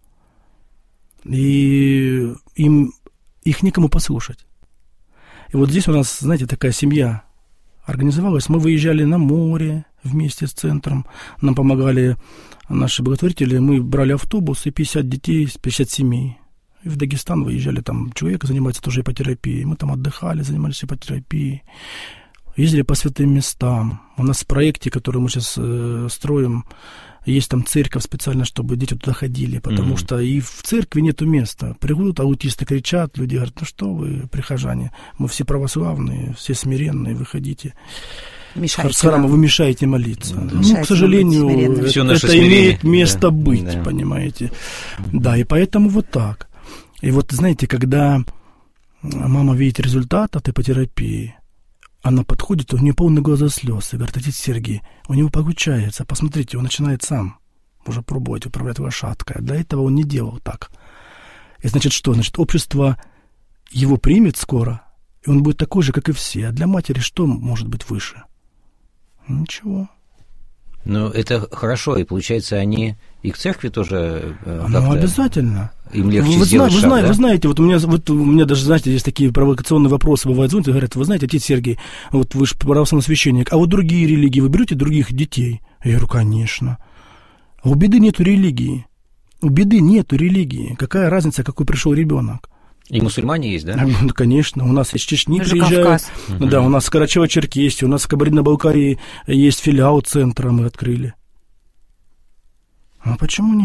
[SPEAKER 4] И им, их некому послушать. И вот здесь у нас, знаете, такая семья организовалась. Мы выезжали на море вместе с центром. Нам помогали наши благотворители. Мы брали автобус и пятьдесят детей, пятьдесят семей. И в Дагестан выезжали, там человек занимается тоже ипотерапией. Мы там отдыхали, занимались ипотерапией. Ездили по святым местам. У нас в проекте, который мы сейчас э, строим, есть там церковь специально, чтобы дети туда ходили, потому mm-hmm. что и в церкви нету места. Приходят аутисты, кричат, люди говорят, ну что вы, прихожане, мы все православные, все смиренные, выходите. Мешайте с храма вы мешаете молиться. Мешайте, ну, к сожалению, это, это имеет место да. быть, да. понимаете. Mm-hmm. Да, и поэтому вот так. И вот, знаете, когда мама видит результат от ипотерапии, она подходит, у нее полные глаза слез, и говорит, отец Сергей, у него получается, посмотрите, он начинает сам уже пробовать управлять лошадкой. До этого он не делал так. И значит что? Значит, общество его примет скоро, и он будет такой же, как и все. А для матери что может быть выше? Ничего.
[SPEAKER 3] Ну, это хорошо, и получается, они и к церкви тоже э,
[SPEAKER 4] ну, обязательно.
[SPEAKER 3] Им легче
[SPEAKER 4] вы,
[SPEAKER 3] сделать
[SPEAKER 4] вы,
[SPEAKER 3] шаг,
[SPEAKER 4] знаете,
[SPEAKER 3] да?
[SPEAKER 4] Вы знаете, вот у меня, вот у меня даже, знаете, есть такие провокационные вопросы, бывают, звонят и говорят, вы знаете, отец Сергей, вот вы же православный священник, а вот другие религии, вы берете других детей? Я говорю, конечно. А у беды нету религии. У беды нету религии. Какая разница, какой пришел ребенок?
[SPEAKER 3] И мусульмане есть, да?
[SPEAKER 4] Ну, конечно, у нас из Чечни приезжают. Угу. Да, у нас в Карачаево-Черкесии, у нас в Кабардино-Балкарии есть филиал центра, мы открыли. А почему нет?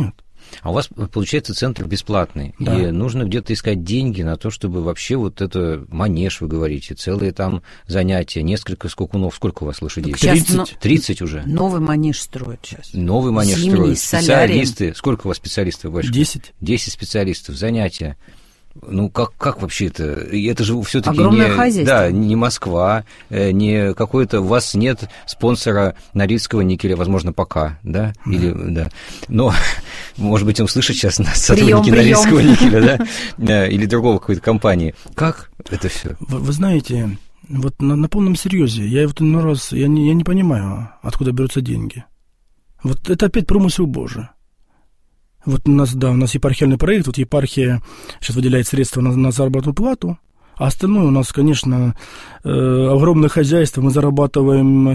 [SPEAKER 3] А у вас, получается, центр бесплатный,
[SPEAKER 4] да.
[SPEAKER 3] И нужно где-то искать деньги на то, чтобы вообще вот это манеж, вы говорите, целые там занятия, несколько скакунов. Сколько у вас лошадей?
[SPEAKER 4] тридцать.
[SPEAKER 3] тридцать уже?
[SPEAKER 2] Новый манеж строят сейчас.
[SPEAKER 3] Новый манеж
[SPEAKER 2] Зимний,
[SPEAKER 3] строят. Специалисты. Сколько у вас специалистов, Бачка?
[SPEAKER 4] Десять.
[SPEAKER 3] Десять специалистов, занятия. Ну, как, как вообще это? Это же все-таки
[SPEAKER 2] огромное
[SPEAKER 3] не,
[SPEAKER 2] хозяйство.
[SPEAKER 3] Да, не Москва, не какой-то... У вас нет спонсора Норильского никеля, возможно, пока, да? Или, да. Но, может быть, он услышит сейчас нас, сотрудники Норильского никеля, да? Или другого какой-то компании. Как это все?
[SPEAKER 4] Вы, вы знаете, вот на, на полном серьезе, я вот иной раз, я не, я не понимаю, откуда берутся деньги. Вот это опять промысел Божий. Вот у нас, да, у нас епархиальный проект, вот епархия сейчас выделяет средства на, на заработную плату, а остальное у нас, конечно, э, огромное хозяйство, мы зарабатываем,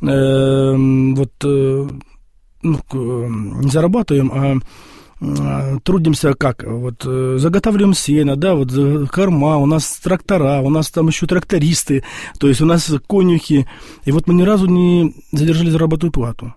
[SPEAKER 4] э, вот, э, ну, не зарабатываем, а э, трудимся как, вот, э, заготавливаем сено, да, вот, корма, у нас трактора, у нас там еще трактористы, то есть у нас конюхи, и вот мы ни разу не задержали заработную плату,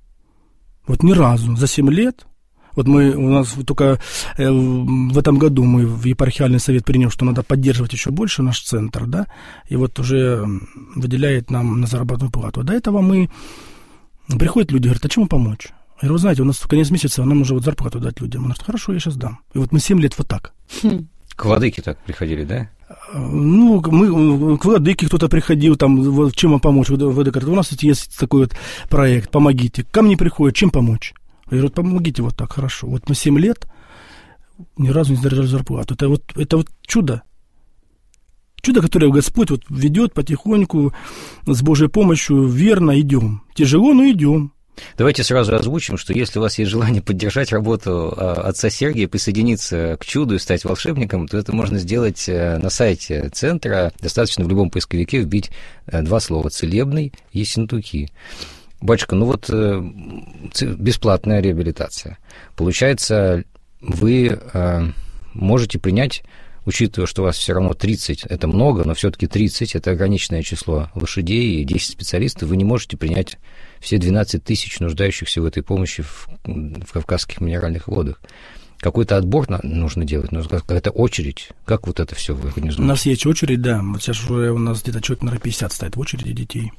[SPEAKER 4] вот ни разу, за семь лет. Вот мы, у нас только э, в этом году мы в епархиальный совет принял, что надо поддерживать еще больше наш центр, да, и вот уже выделяет нам на заработную плату. До этого мы, приходят люди, говорят, а чем помочь? Я говорю, вы знаете, у нас в конец месяца нам уже вот зарплату дать людям. Он говорит, хорошо, я сейчас дам. И вот мы семь лет вот так.
[SPEAKER 3] К владыке так приходили, да?
[SPEAKER 4] Ну, мы, к владыке кто-то приходил, там, вот, чем вам помочь? Владыка говорит, у нас есть такой вот проект, помогите. Ко мне приходят, чем помочь? Я говорю, помогите вот так, хорошо. Вот мы семь лет ни разу не задержали зарплату. Это вот, это вот чудо. Чудо, которое Господь вот ведет потихоньку, с Божьей помощью, верно идем. Тяжело, но идем.
[SPEAKER 3] Давайте сразу озвучим, что если у вас есть желание поддержать работу отца Сергия, присоединиться к чуду и стать волшебником, то это можно сделать на сайте центра. Достаточно в любом поисковике вбить два слова «целебный» и «Ессентуки». Батюшка, ну вот э, бесплатная реабилитация. Получается, вы э, можете принять, учитывая, что у вас все равно тридцать, это много, но все-таки тридцать, это ограниченное число лошадей и десять специалистов, вы не можете принять все двенадцать тысяч нуждающихся в этой помощи в, в Кавказских минеральных водах. Какой-то отбор нужно делать, нужна какая-то очередь. Как вот это все вы организуете?
[SPEAKER 4] У нас есть очередь, да. Вот сейчас уже у нас где-то человек, наверное, пятьдесят стоит в очереди детей.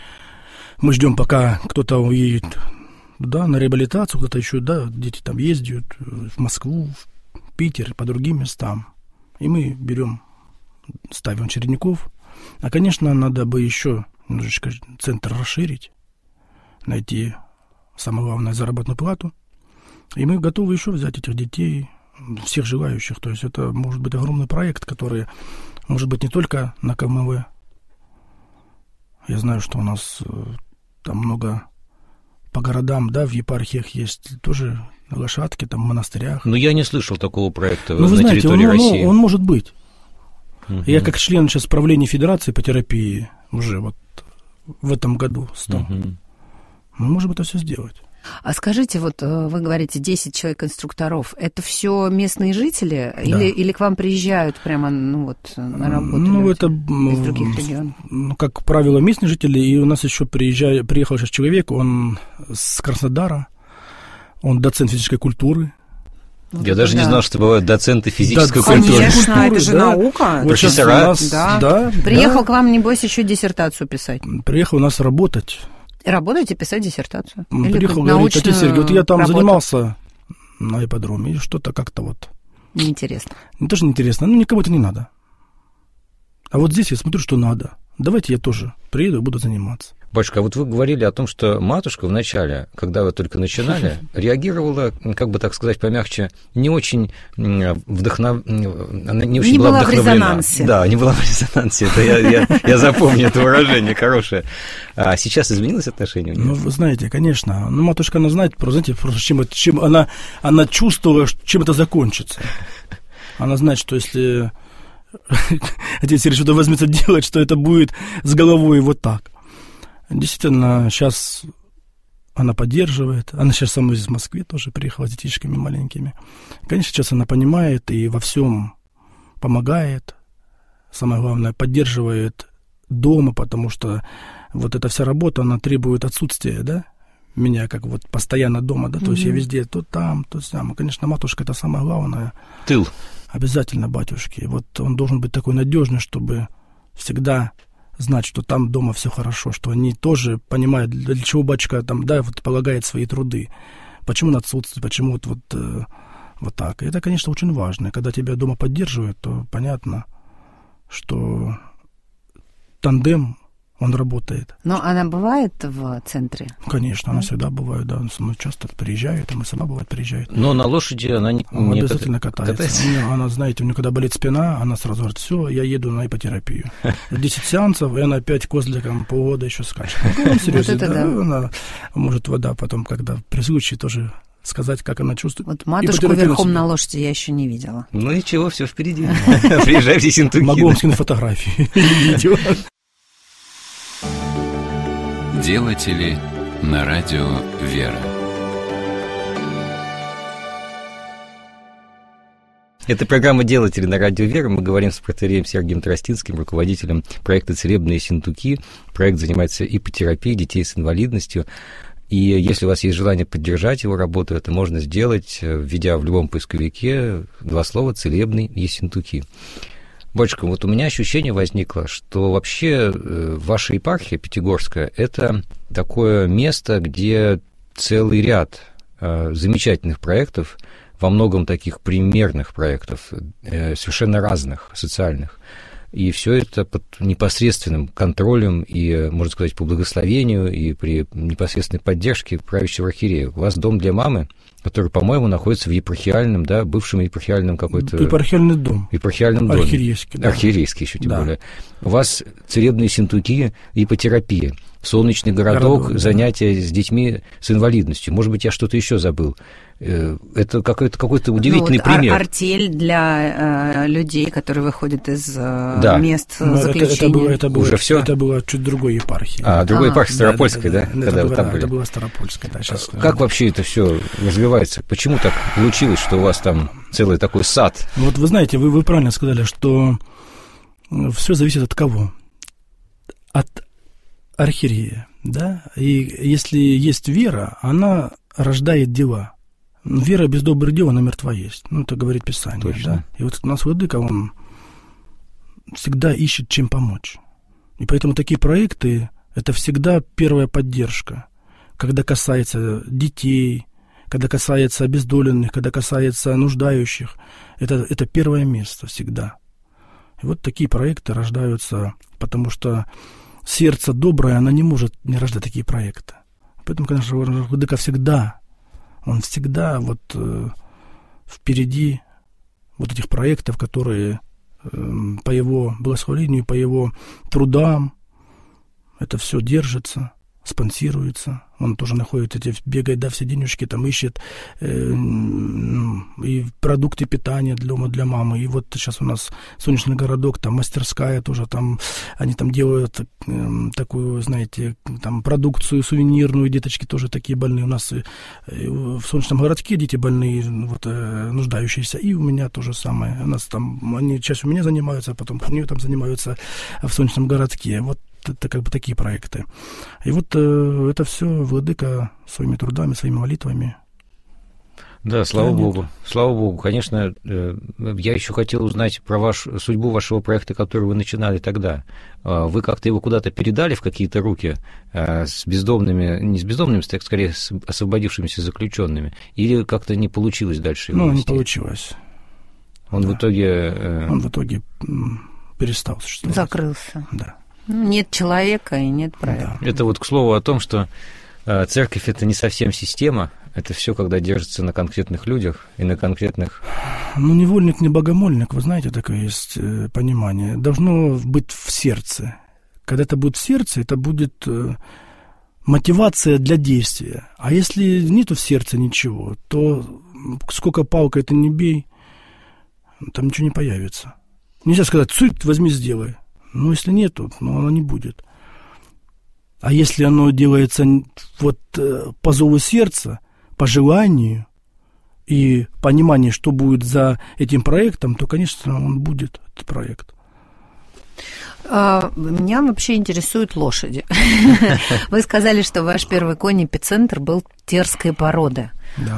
[SPEAKER 4] Мы ждем, пока кто-то уедет, да, на реабилитацию, кто-то еще, да, дети там ездят в Москву, в Питер, по другим местам. И мы берем, ставим очередников. А, конечно, надо бы еще немножечко центр расширить, найти, самое главное, заработную плату. И мы готовы еще взять этих детей, всех желающих. То есть это может быть огромный проект, который может быть не только на ка эм вэ. Я знаю, что у нас там много по городам, да, в епархиях есть тоже лошадки, там в монастырях.
[SPEAKER 3] Но я не слышал такого проекта
[SPEAKER 4] ну,
[SPEAKER 3] на
[SPEAKER 4] знаете,
[SPEAKER 3] территории
[SPEAKER 4] он,
[SPEAKER 3] России.
[SPEAKER 4] Он, он может быть.
[SPEAKER 3] Uh-huh.
[SPEAKER 4] Я как член сейчас правления Федерации по терапии уже вот в этом году стал. Uh-huh. Мы можем это все сделать.
[SPEAKER 2] А скажите, вот вы говорите, десять человек инструкторов, это все местные жители? Да. Или, или к вам приезжают прямо, ну вот, на работу
[SPEAKER 4] ну,
[SPEAKER 2] люди
[SPEAKER 4] это,
[SPEAKER 2] из других регионов?
[SPEAKER 4] Ну, как правило, местные жители, и у нас еще приезжает, приехал сейчас человек, он с Краснодара, он доцент физической культуры.
[SPEAKER 3] Вот Я даже да. не знал, что бывают доценты физической
[SPEAKER 2] да,
[SPEAKER 3] культуры.
[SPEAKER 2] Конечно,
[SPEAKER 4] культуры,
[SPEAKER 2] это же
[SPEAKER 4] да.
[SPEAKER 2] наука.
[SPEAKER 4] Вот
[SPEAKER 3] профессора.
[SPEAKER 4] Нас,
[SPEAKER 2] да.
[SPEAKER 4] Да,
[SPEAKER 2] Приехал
[SPEAKER 4] да.
[SPEAKER 2] к вам, небось, еще диссертацию писать.
[SPEAKER 4] Приехал у нас работать.
[SPEAKER 2] Работаете, писать диссертацию?
[SPEAKER 4] Или приехал, говорит, отец Сергей, вот я там работу. занимался на ипподроме, и что-то как-то вот...
[SPEAKER 2] Неинтересно.
[SPEAKER 4] Не тоже неинтересно, ну, никому это не надо. А вот здесь я смотрю, что надо. Давайте я тоже приеду и буду заниматься.
[SPEAKER 3] Батюшка, а вот вы говорили о том, что матушка вначале, когда вы только начинали, реагировала, как бы так сказать, помягче, не очень вдохнов... Она не очень
[SPEAKER 2] не
[SPEAKER 3] была,
[SPEAKER 2] была
[SPEAKER 3] вдохновлена.
[SPEAKER 2] В резонансе.
[SPEAKER 3] Да, не была в резонансе. Это я, я, я запомню это выражение хорошее. А сейчас изменилось отношение у нее?
[SPEAKER 4] Ну, вы знаете, конечно. Ну, матушка, она знает, знаете, просто чем, чем она, она чувствовала, чем это закончится. Она знает, что если отец Сергей что-то возьмется делать, что это будет с головой вот так. Действительно, сейчас она поддерживает. Она сейчас со мной из Москвы тоже приехала с детишками маленькими. Конечно, сейчас она понимает и во всем помогает. Самое главное, поддерживает дома, потому что вот эта вся работа, она требует отсутствия, да, меня как вот постоянно дома, да, то mm-hmm. есть я везде, то там, то там. И, конечно, матушка — это самое главное.
[SPEAKER 3] Тыл.
[SPEAKER 4] Обязательно батюшки. Вот он должен быть такой надежный, чтобы всегда знать, что там дома все хорошо, что они тоже понимают, для чего батюшка там, да, вот полагает свои труды, почему он отсутствует, почему вот, вот, э, вот так. И это, конечно, очень важно. И когда тебя дома поддерживают, то понятно, что тандем, он работает.
[SPEAKER 2] Но она бывает в центре?
[SPEAKER 4] Конечно, она всегда бывает, да. Она со мной часто приезжает, а мы сама бывает приезжает.
[SPEAKER 3] Но на лошади она не...
[SPEAKER 4] Она не обязательно катается. катается. Нее, она, знаете, у нее когда болит спина, она сразу говорит: все, я еду на ипотерапию. десять сеансов, и она опять козликом полгода еще скачет. Ну, серьезно,
[SPEAKER 2] вот
[SPEAKER 4] да.
[SPEAKER 2] да.
[SPEAKER 4] Она может вода потом, когда при случае тоже сказать, как она чувствует.
[SPEAKER 2] Вот матушку верхом на лошади я еще не видела.
[SPEAKER 3] Ну ничего, все впереди. Приезжай в Ессентуки.
[SPEAKER 4] Могу вам скинуть фотографии или видео.
[SPEAKER 1] Делатели на радио «Вера».
[SPEAKER 3] Это программа «Делатели» на радио «Вера». Мы говорим с протоиереем Сергием Тростинским, руководителем проекта «Целебные Ессентуки». Проект занимается ипотерапией детей с инвалидностью. И если у вас есть желание поддержать его работу, это можно сделать, введя в любом поисковике два слова «Целебные Ессентуки». Батюшка, вот у меня ощущение возникло, что вообще ваша епархия Пятигорская – это такое место, где целый ряд замечательных проектов, во многом таких примерных проектов, совершенно разных, социальных. И все это под непосредственным контролем и, можно сказать, по благословению и при непосредственной поддержке правящего архиерея. У вас дом для мамы, который, по-моему, находится в епархиальном, да, бывшем епархиальном какой-то...
[SPEAKER 4] Епархиальный дом.
[SPEAKER 3] Епархиальном доме.
[SPEAKER 4] Архиерейский, да.
[SPEAKER 3] Архиерейский еще, тем
[SPEAKER 4] да.
[SPEAKER 3] более. У вас целебные Ессентуки, ипотерапия, солнечный городок, городок занятия да. с детьми с инвалидностью. Может быть, я что-то еще забыл. Это какой-то, какой-то удивительный ну, вот пример.
[SPEAKER 2] Артель для э, людей, которые выходят из э, да. мест
[SPEAKER 4] Но
[SPEAKER 2] заключения.
[SPEAKER 4] Это, это, было, это, было,
[SPEAKER 3] Уже все?
[SPEAKER 4] Это было чуть другой епархии.
[SPEAKER 3] А, другой а, епархии, Старопольской, да? да, да, да,
[SPEAKER 4] это,
[SPEAKER 3] когда
[SPEAKER 4] было,
[SPEAKER 3] там
[SPEAKER 4] это было Старопольская, да. Сейчас,
[SPEAKER 3] как да. вообще это все развивается? Почему так получилось, что у вас там целый такой сад?
[SPEAKER 4] Вот вы знаете, вы, вы правильно сказали, что все зависит от кого? От архиерея, да? И если есть вера, она рождает дела. Вера без добрых дел, она мертва есть. Ну, это говорит Писание.
[SPEAKER 3] Точно.
[SPEAKER 4] Да? И вот у нас владыка, он всегда ищет, чем помочь. И поэтому такие проекты – это всегда первая поддержка, когда касается детей, когда касается обездоленных, когда касается нуждающих. Это, это первое место всегда. И вот такие проекты рождаются, потому что сердце доброе, оно не может не рождать такие проекты. Поэтому, конечно, владыка всегда... Он всегда вот э, впереди вот этих проектов, которые э, по его благословению, по его трудам это все держится, спонсируется. Он тоже находит эти, бегает, да, все денежки, там ищет э, и продукты питания для, для мамы. И вот сейчас у нас солнечный городок, там мастерская тоже, там они там делают э, такую, знаете, там продукцию сувенирную, деточки тоже такие больные. У нас э, в солнечном городке дети больные, вот, э, нуждающиеся, и у меня то же самое. У нас там, они чаще у меня занимаются, а потом у нее там занимаются в солнечном городке. Вот это как бы такие проекты. И вот э, это все владыка своими трудами, своими молитвами.
[SPEAKER 3] Да, слава да, Богу. Нет. Слава Богу. Конечно, э, я еще хотел узнать про ваш, судьбу вашего проекта, который вы начинали тогда. Вы как-то его куда-то передали в какие-то руки э, с бездомными, не с бездомными, так скорее с освободившимися заключенными, или как-то не получилось дальше его
[SPEAKER 4] Ну,
[SPEAKER 3] вести?
[SPEAKER 4] Не получилось.
[SPEAKER 3] Он да. в итоге... Э...
[SPEAKER 4] Он в итоге перестал существовать.
[SPEAKER 2] Закрылся.
[SPEAKER 4] Да.
[SPEAKER 2] Нет человека и нет проекта.
[SPEAKER 3] Да. Это вот к слову о том, что церковь – это не совсем система, это все, когда держится на конкретных людях и на конкретных...
[SPEAKER 4] Ну, невольник, не богомольник, вы знаете, такое есть понимание. Должно быть в сердце. Когда это будет в сердце, это будет мотивация для действия. А если нету в сердце ничего, то сколько палкой ты не бей, там ничего не появится. Нельзя сказать: «Цуть, возьми, сделай». Ну, если нету, ну, оно не будет. А если оно делается вот по зову сердца, по желанию и пониманию, что будет за этим проектом, то, конечно, он будет, этот проект.
[SPEAKER 2] Меня вообще интересуют лошади. Вы сказали, что ваш первый конь-эпицентр был терской породы.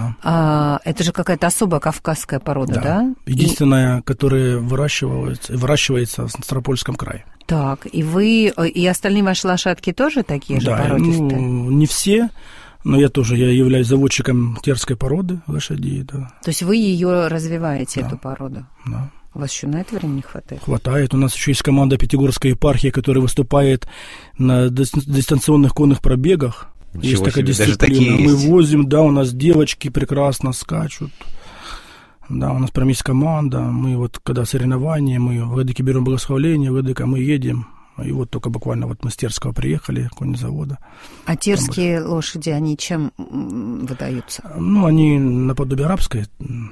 [SPEAKER 4] Да.
[SPEAKER 2] Это же какая-то особая кавказская порода, да?
[SPEAKER 4] Да. Единственная, и... которая выращивается, выращивается в Ставропольском крае.
[SPEAKER 2] Так, и вы, и остальные ваши лошадки тоже такие же
[SPEAKER 4] да,
[SPEAKER 2] породистые?
[SPEAKER 4] Ну, не все, но я тоже, я являюсь заводчиком терской породы лошадей, да.
[SPEAKER 2] То есть вы ее развиваете, да. Эту породу?
[SPEAKER 4] Да.
[SPEAKER 2] У вас еще на это времени не хватает?
[SPEAKER 4] Хватает. У нас еще есть команда Пятигорской епархии, которая выступает на дистанционных конных пробегах.
[SPEAKER 3] Ничего
[SPEAKER 4] есть такая
[SPEAKER 3] себе,
[SPEAKER 4] дисциплина.
[SPEAKER 3] даже такие
[SPEAKER 4] Мы
[SPEAKER 3] есть.
[SPEAKER 4] возим, да, у нас девочки прекрасно скачут. Да, у нас прям есть команда. Мы вот, когда соревнования, мы в Эдыке берем благословление, в Эдыке мы едем. И вот только буквально вот мы с Терского приехали, конезавода.
[SPEAKER 2] А терские Там лошади, они чем выдаются?
[SPEAKER 4] Ну, они наподобие арабской,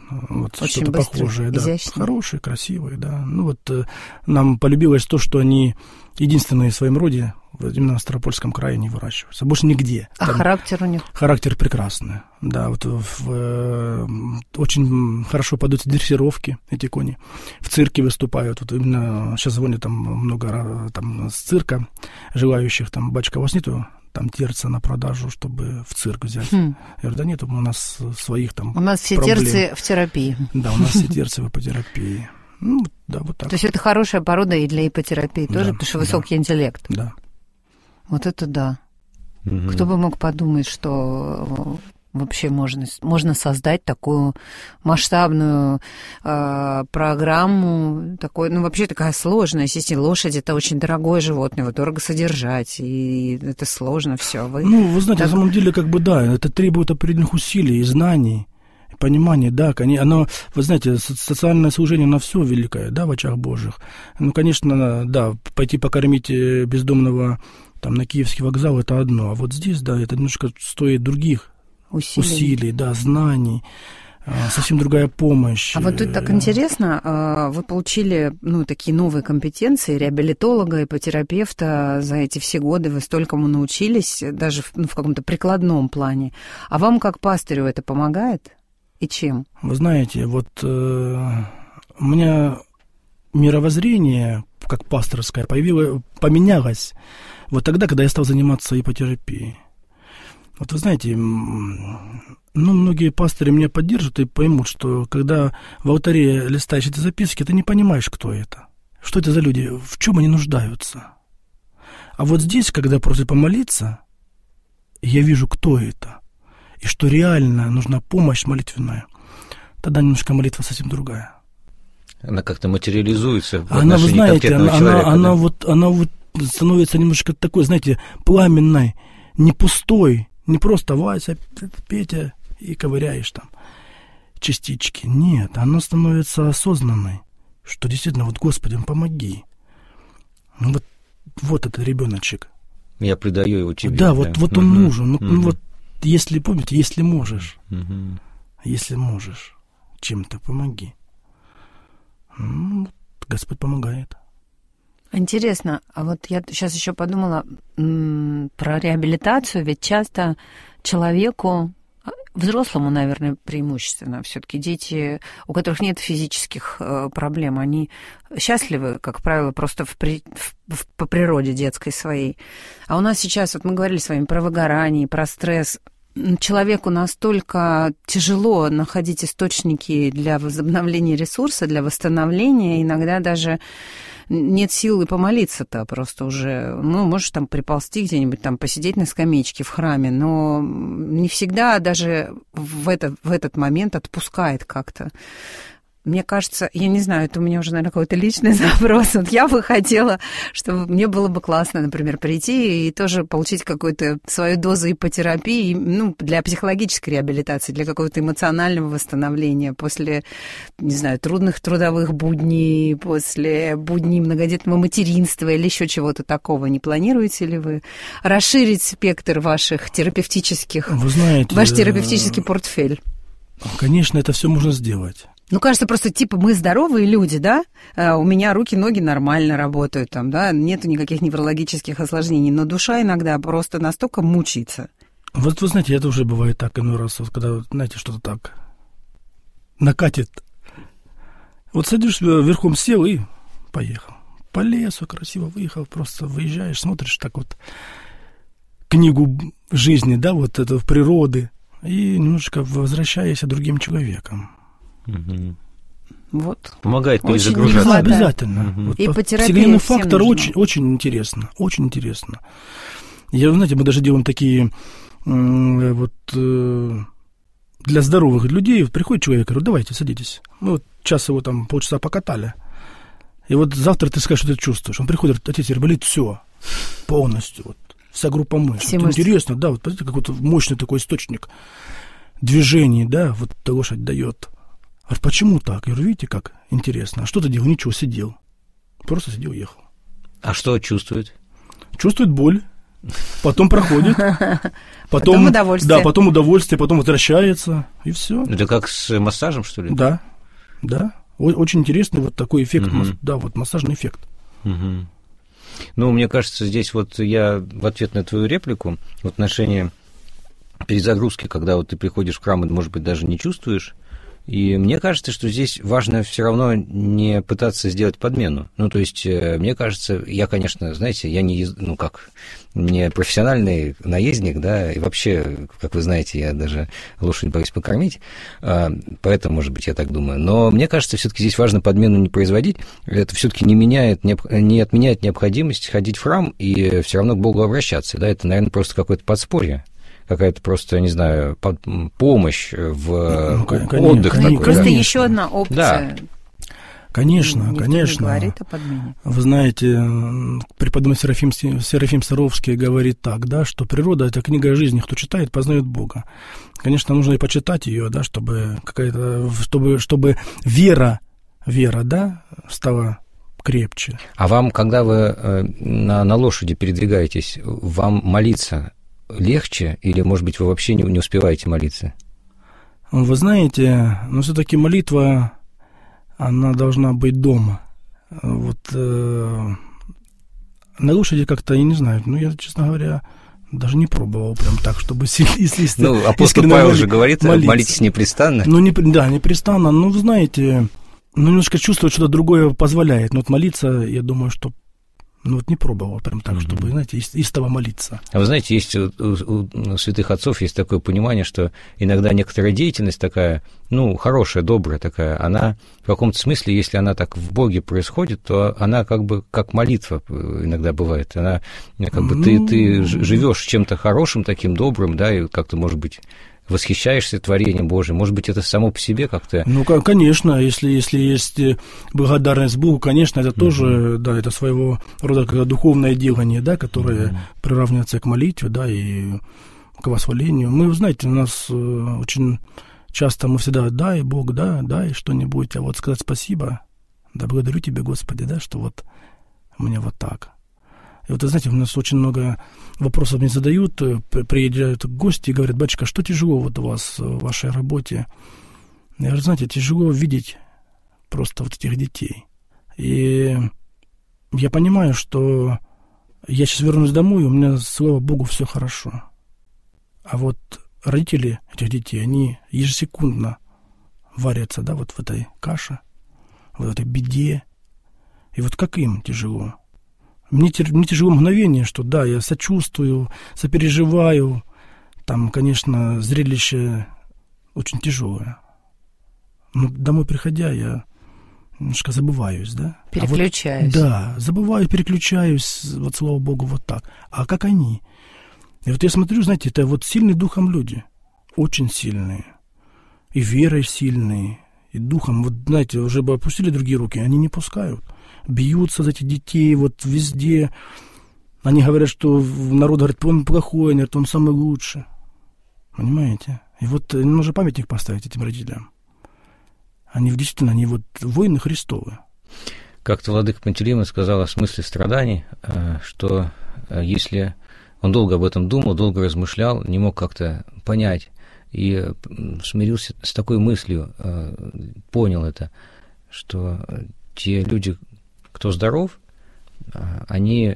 [SPEAKER 4] вот
[SPEAKER 2] очень
[SPEAKER 4] что-то
[SPEAKER 2] быстрые,
[SPEAKER 4] похожее. Да.
[SPEAKER 2] Изящные.
[SPEAKER 4] Хорошие, красивые, да. Ну вот э, нам полюбилось то, что они единственные в своем роде именно в Ставропольском крае не выращиваются. Больше нигде.
[SPEAKER 2] А Там характер у них?
[SPEAKER 4] Характер прекрасный. Да, вот в, э, очень хорошо подаются дрессировки эти кони. В цирке выступают. Вот именно сейчас звонят там много там, с цирка желающих. Там батюшка, у вас нету там терца на продажу, чтобы в цирк взять? Хм. Я говорю, да нет, у нас своих там
[SPEAKER 2] У нас все
[SPEAKER 4] проблем.
[SPEAKER 2] Терцы в терапии.
[SPEAKER 4] Да, у нас все терцы в ипотерапии. Ну, да, вот так.
[SPEAKER 2] То есть это хорошая порода и для ипотерапии тоже,
[SPEAKER 4] да,
[SPEAKER 2] потому что
[SPEAKER 4] да,
[SPEAKER 2] высокий интеллект.
[SPEAKER 4] Да.
[SPEAKER 2] Вот это да. Угу. Кто бы мог подумать, что вообще можно, можно создать такую масштабную э, программу, такой, ну, вообще такая сложная система. Лошадь – это очень дорогое животное, его дорого содержать, и это сложно все. Вы,
[SPEAKER 4] ну, вы знаете,
[SPEAKER 2] так...
[SPEAKER 4] на самом деле, как бы, да, это требует определенных усилий и знаний, и понимания, да, оно, вы знаете, социальное служение, оно все великое, да, в очах Божьих. Ну, конечно, да, пойти покормить бездомного там на Киевский вокзал – это одно, а вот здесь, да, это немножко стоит других усилий, усилий да, знаний, совсем другая помощь.
[SPEAKER 2] А вот тут так интересно, вы получили, ну, такие новые компетенции реабилитолога, ипотерапевта за эти все годы, вы столькому научились, даже в, ну, в каком-то прикладном плане. А вам, как пастырю, это помогает? И чем?
[SPEAKER 4] Вы знаете, вот э, у меня мировоззрение, как пасторское, появилось, поменялось вот тогда, когда я стал заниматься ипотерапией. Вот вы знаете, ну, многие пастыри меня поддержат и поймут, что когда в алтаре листаешь эти записки, ты не понимаешь, кто это. Что это за люди, в чем они нуждаются. А вот здесь, когда просят помолиться, я вижу, кто это. И что реально нужна помощь молитвенная. Тогда немножко молитва совсем другая.
[SPEAKER 3] Она как-то материализуется в
[SPEAKER 4] она,
[SPEAKER 3] отношении
[SPEAKER 4] вы знаете,
[SPEAKER 3] конкретного
[SPEAKER 4] она,
[SPEAKER 3] человека.
[SPEAKER 4] Она,
[SPEAKER 3] да?
[SPEAKER 4] она, вот, она вот становится немножко такой, знаете, пламенной, не пустой, не просто Вася, Петя и ковыряешь там частички. Нет, она становится осознанной, что действительно, вот, Господи, помоги. Ну, вот, вот этот ребеночек.
[SPEAKER 3] Я предаю его тебе.
[SPEAKER 4] Да,
[SPEAKER 3] да.
[SPEAKER 4] вот, вот
[SPEAKER 3] угу.
[SPEAKER 4] он нужен. Ну,
[SPEAKER 3] угу.
[SPEAKER 4] ну, вот, если, помните, если можешь,
[SPEAKER 3] угу.
[SPEAKER 4] если можешь чем-то, помоги. Ну, Господь помогает.
[SPEAKER 2] Интересно, а вот я сейчас еще подумала м- про реабилитацию, ведь часто человеку, взрослому, наверное, преимущественно, все-таки дети, у которых нет физических э, проблем, они счастливы, как правило, просто в при, в, в, по природе детской своей. А у нас сейчас, вот мы говорили с вами про выгорание, про стресс. Человеку настолько тяжело находить источники для возобновления ресурса, для восстановления, иногда даже нет сил и помолиться-то просто уже. Ну, можешь там приползти где-нибудь, там посидеть на скамеечке в храме, но не всегда даже в, это, в этот момент отпускает как-то. Мне кажется, я не знаю, это у меня уже, наверное, какой-то личный запрос. Вот я бы хотела, чтобы мне было бы классно, например, прийти и тоже получить какую-то свою дозу ипотерапии, ну, для психологической реабилитации, для какого-то эмоционального восстановления после, не знаю, трудных трудовых будней, после будней многодетного материнства или еще чего-то такого. Не планируете ли вы расширить спектр ваших терапевтических,
[SPEAKER 4] вы знаете,
[SPEAKER 2] ваш терапевтический портфель?
[SPEAKER 4] Конечно, это все можно сделать.
[SPEAKER 2] Ну, кажется, просто, типа, мы здоровые люди, да? У меня руки, ноги нормально работают, там, да? Нету никаких неврологических осложнений, но душа иногда просто настолько мучается. Вот
[SPEAKER 4] вы знаете, это уже бывает так иной раз, вот, когда, знаете, что-то так накатит. Вот садишься, верхом сел и поехал. по лесу, красиво выехал, просто выезжаешь, смотришь так вот книгу жизни, да, вот это природы, и немножечко возвращаешься другим человеком.
[SPEAKER 3] Угу.
[SPEAKER 2] Вот.
[SPEAKER 3] Помогает перезагружаться.
[SPEAKER 4] Да, обязательно.
[SPEAKER 3] Угу.
[SPEAKER 4] Вот
[SPEAKER 2] и по терапии
[SPEAKER 4] вселенный фактор очень, очень интересно, очень интересно. Я, знаете, мы даже делаем такие э, вот э, для здоровых людей. Приходит человек, говорю, давайте, садитесь. Мы вот час его там, полчаса покатали. И вот завтра ты скажешь, что ты чувствуешь. Он приходит, отец, теперь болит все, полностью, вот, вся группа мышц. Вот интересно, да, вот посмотрите, какой-то мощный такой источник движений, да, вот лошадь дает. А почему так? Я говорю, видите, как интересно. А что ты делал? Ничего, сидел. Просто сидел, ехал.
[SPEAKER 3] А что чувствует?
[SPEAKER 4] Чувствует боль. Потом проходит. Потом,
[SPEAKER 2] потом удовольствие.
[SPEAKER 4] Да, потом удовольствие, потом возвращается, и все.
[SPEAKER 3] Это как с массажем, что ли?
[SPEAKER 4] Да, да. Очень интересный вот такой эффект, угу. Да, вот массажный эффект.
[SPEAKER 3] Угу. Ну, мне кажется, здесь вот я в ответ на твою реплику в отношении перезагрузки, когда вот ты приходишь в храм и, может быть, даже не чувствуешь. И мне кажется, что здесь важно все равно не пытаться сделать подмену. Ну, то есть, мне кажется, я, конечно, знаете, я не, ну, как, не профессиональный наездник, да, и вообще, как вы знаете, я даже лошадь боюсь покормить, поэтому, может быть, я так думаю. Но мне кажется, все-таки здесь важно подмену не производить. Это все-таки не меняет, не отменяет необходимость ходить в храм и все равно к Богу обращаться, да, это, наверное, просто какое-то подспорье. Какая-то просто, не знаю, помощь в ну, конечно, отдых.
[SPEAKER 2] Конечно,
[SPEAKER 3] такой,
[SPEAKER 2] просто
[SPEAKER 3] да?
[SPEAKER 2] еще одна опция.
[SPEAKER 3] Да.
[SPEAKER 4] Конечно,
[SPEAKER 2] Никто
[SPEAKER 4] конечно.
[SPEAKER 2] Не говорит о подмене.
[SPEAKER 4] Вы знаете, преподобный Серафим, Серафим Саровский говорит так, да, что природа – это книга жизни, кто читает, познает Бога. Конечно, нужно и почитать ее, да, чтобы какая-то, чтобы, чтобы вера, вера, да, стала крепче.
[SPEAKER 3] А вам, когда вы на, на лошади передвигаетесь, вам молиться легче, или, может быть, вы вообще не, не успеваете молиться?
[SPEAKER 4] Вы знаете, но все-таки молитва, она должна быть дома. Вот э, на лошади как-то, я не знаю, ну, я, честно говоря, даже не пробовал прям так, чтобы если
[SPEAKER 3] Ну, апостол Павел же говорит, молиться. Молитесь непрестанно.
[SPEAKER 4] Ну, не, да, непрестанно, ну, вы знаете, ну, немножко чувствовать что-то другое позволяет, но вот молиться, я думаю, что ну, вот не пробовал прям так, mm-hmm. чтобы, знаете, истово молиться.
[SPEAKER 3] А вы знаете, есть у, у, у святых отцов есть такое понимание, что иногда некоторая деятельность такая, ну, хорошая, добрая такая, она в каком-то смысле, если она так в Боге происходит, то она как бы как молитва иногда бывает. Она как бы mm-hmm. ты, ты живешь чем-то хорошим, таким добрым, да, и как-то, может быть, восхищаешься творением Божьим. Может быть, это само по себе как-то...
[SPEAKER 4] Ну, конечно, если, если есть благодарность Богу, конечно, это mm-hmm. тоже, да, это своего рода как духовное делание, да, которое mm-hmm. приравнивается к молитве, да, и к восхвалению. Мы, знаете, у нас очень часто мы всегда дай, Бог, да, дай что-нибудь, а вот сказать спасибо, да, благодарю Тебя, Господи, да, что вот мне вот так. И вот, знаете, у нас очень много вопросов мне задают, приезжают гости и говорят, батюшка, что тяжело вот у вас в вашей работе? Я говорю, знаете, тяжело видеть просто вот этих детей. И я понимаю, что я сейчас вернусь домой, у меня, слава Богу, все хорошо. А вот родители этих детей, они ежесекундно варятся, да, вот в этой каше, в этой беде. И вот как им тяжело. Мне, мне тяжело мгновение, что да, я сочувствую, сопереживаю. Там, конечно, зрелище очень тяжелое. Но домой приходя, я немножко забываюсь, да?
[SPEAKER 2] Переключаюсь.
[SPEAKER 4] А вот, да, забываю, переключаюсь, вот слава Богу, вот так. А как они? И вот я смотрю, знаете, это вот сильные духом люди, очень сильные. И верой сильные, и духом. Вот, знаете, уже бы опустили другие руки, они не пускают. Бьются за этих детей вот везде. Они говорят, что народ говорит, он плохой, нет, он самый лучший. Понимаете? И вот нужно памятник поставить этим родителям. Они действительно, они вот воины Христовы.
[SPEAKER 3] Как-то владыка Пантелеимон сказал о смысле страданий, что если он долго об этом думал, долго размышлял, не мог как-то понять, и смирился с такой мыслью, понял это, что те люди, кто здоров, они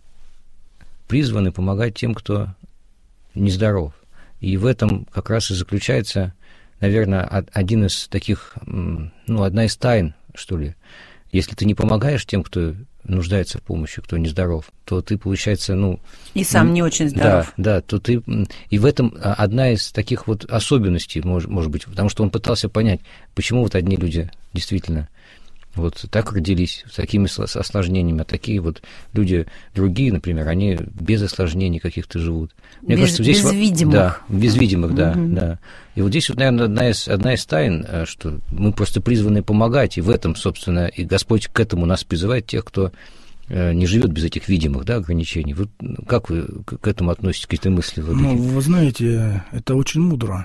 [SPEAKER 3] призваны помогать тем, кто нездоров. И в этом как раз и заключается, наверное, один из таких, ну, одна из тайн, что ли, Если ты не помогаешь тем, кто нуждается в помощи, кто нездоров, то ты, получается, ну...
[SPEAKER 2] И сам ну, не очень здоров.
[SPEAKER 3] Да, да, то ты... И в этом одна из таких вот особенностей, может, может быть, потому что он пытался понять, почему вот одни люди действительно вот так родились, с такими осложнениями, а такие вот люди другие, например, они без осложнений каких-то живут.
[SPEAKER 2] Мне без, кажется, здесь... Без видимых.
[SPEAKER 3] Да, без видимых, да, mm-hmm. да. И вот здесь вот, наверное, одна из, одна из тайн, что мы просто призваны помогать, и в этом, собственно, и Господь к этому нас призывает, тех, кто не живет без этих видимых, да, ограничений. Вот как вы к этому относитесь, к этой мысли?
[SPEAKER 4] Ну, вы знаете, это очень мудро.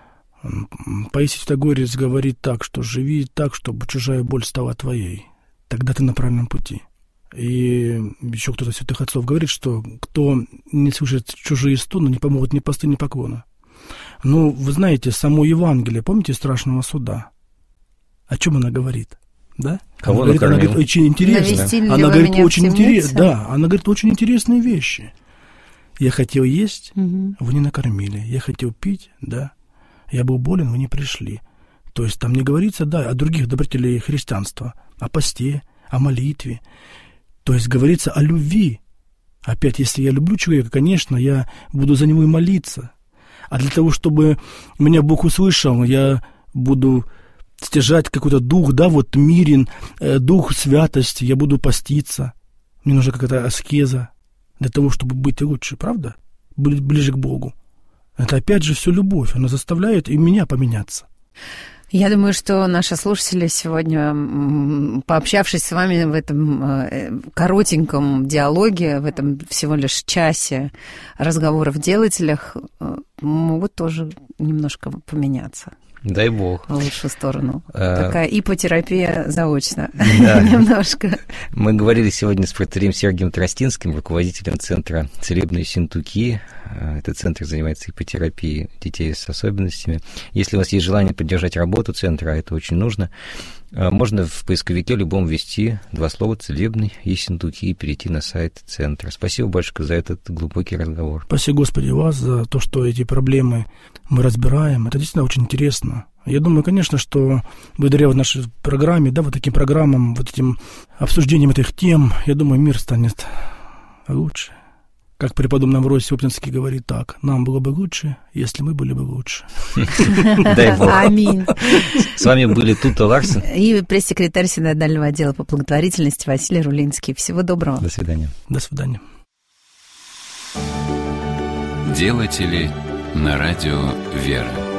[SPEAKER 4] Паисий Фитогорец говорит так, что живи так, чтобы чужая боль стала твоей. Тогда ты на правильном пути. И еще кто-то из святых отцов говорит, что кто не слышит чужие стоны, не помогут ни посты, ни поклона. Ну, вы знаете, само Евангелие, помните страшного суда? О чем она говорит? Да?
[SPEAKER 3] Кого
[SPEAKER 4] она, говорит, она говорит очень интересно. Она говорит очень интересно. Да, она говорит очень интересные вещи. Я хотел есть, угу. Вы не накормили. Я хотел пить, да. Я был болен, вы не пришли. То есть там не говорится, да, о других добродетелей христианства, о посте, о молитве. То есть говорится о любви. Опять, если я люблю человека, конечно, я буду за него и молиться. А для того, чтобы меня Бог услышал, я буду стяжать какой-то дух, да, вот мирен, э, дух святости, я буду поститься. Мне нужна какая-то аскеза для того, чтобы быть лучше, правда? Быть ближе к Богу. Это опять же все любовь, она заставляет и меня поменяться.
[SPEAKER 2] Я думаю, что наши слушатели сегодня, пообщавшись с вами в этом коротеньком диалоге, в этом всего лишь часе разговоров в делателях, могут тоже немножко поменяться.
[SPEAKER 3] Дай бог.
[SPEAKER 2] В лучшую сторону. А... Такая ипотерапия заочно.
[SPEAKER 3] Да.
[SPEAKER 2] Немножко.
[SPEAKER 3] Мы говорили сегодня с протереем Сергием Тростинским, руководителем Центра «Целебные Ессентуки». Этот центр занимается ипотерапией детей с особенностями. Если у вас есть желание поддержать работу центра, а это очень нужно, можно в поисковике любом ввести два слова «Целебный Ессентуки» и перейти на сайт центра. Спасибо большое за этот глубокий разговор.
[SPEAKER 4] Спасибо, Господи, вас за то, что эти проблемы мы разбираем. Это действительно очень интересно. Я думаю, конечно, что благодаря вот нашей программе, да, вот таким программам, вот этим обсуждением этих тем, я думаю, мир станет лучше. Как преподобный Амвросий Оптинский говорит так: нам было бы лучше, если мы были бы лучше.
[SPEAKER 3] Дай Бог.
[SPEAKER 2] Аминь.
[SPEAKER 3] С вами были Тута Ларсен
[SPEAKER 2] и пресс-секретарь синодального отдела по благотворительности Василий Рулинский. Всего доброго.
[SPEAKER 3] До свидания.
[SPEAKER 4] До свидания.
[SPEAKER 1] Делатели на радио «Вера».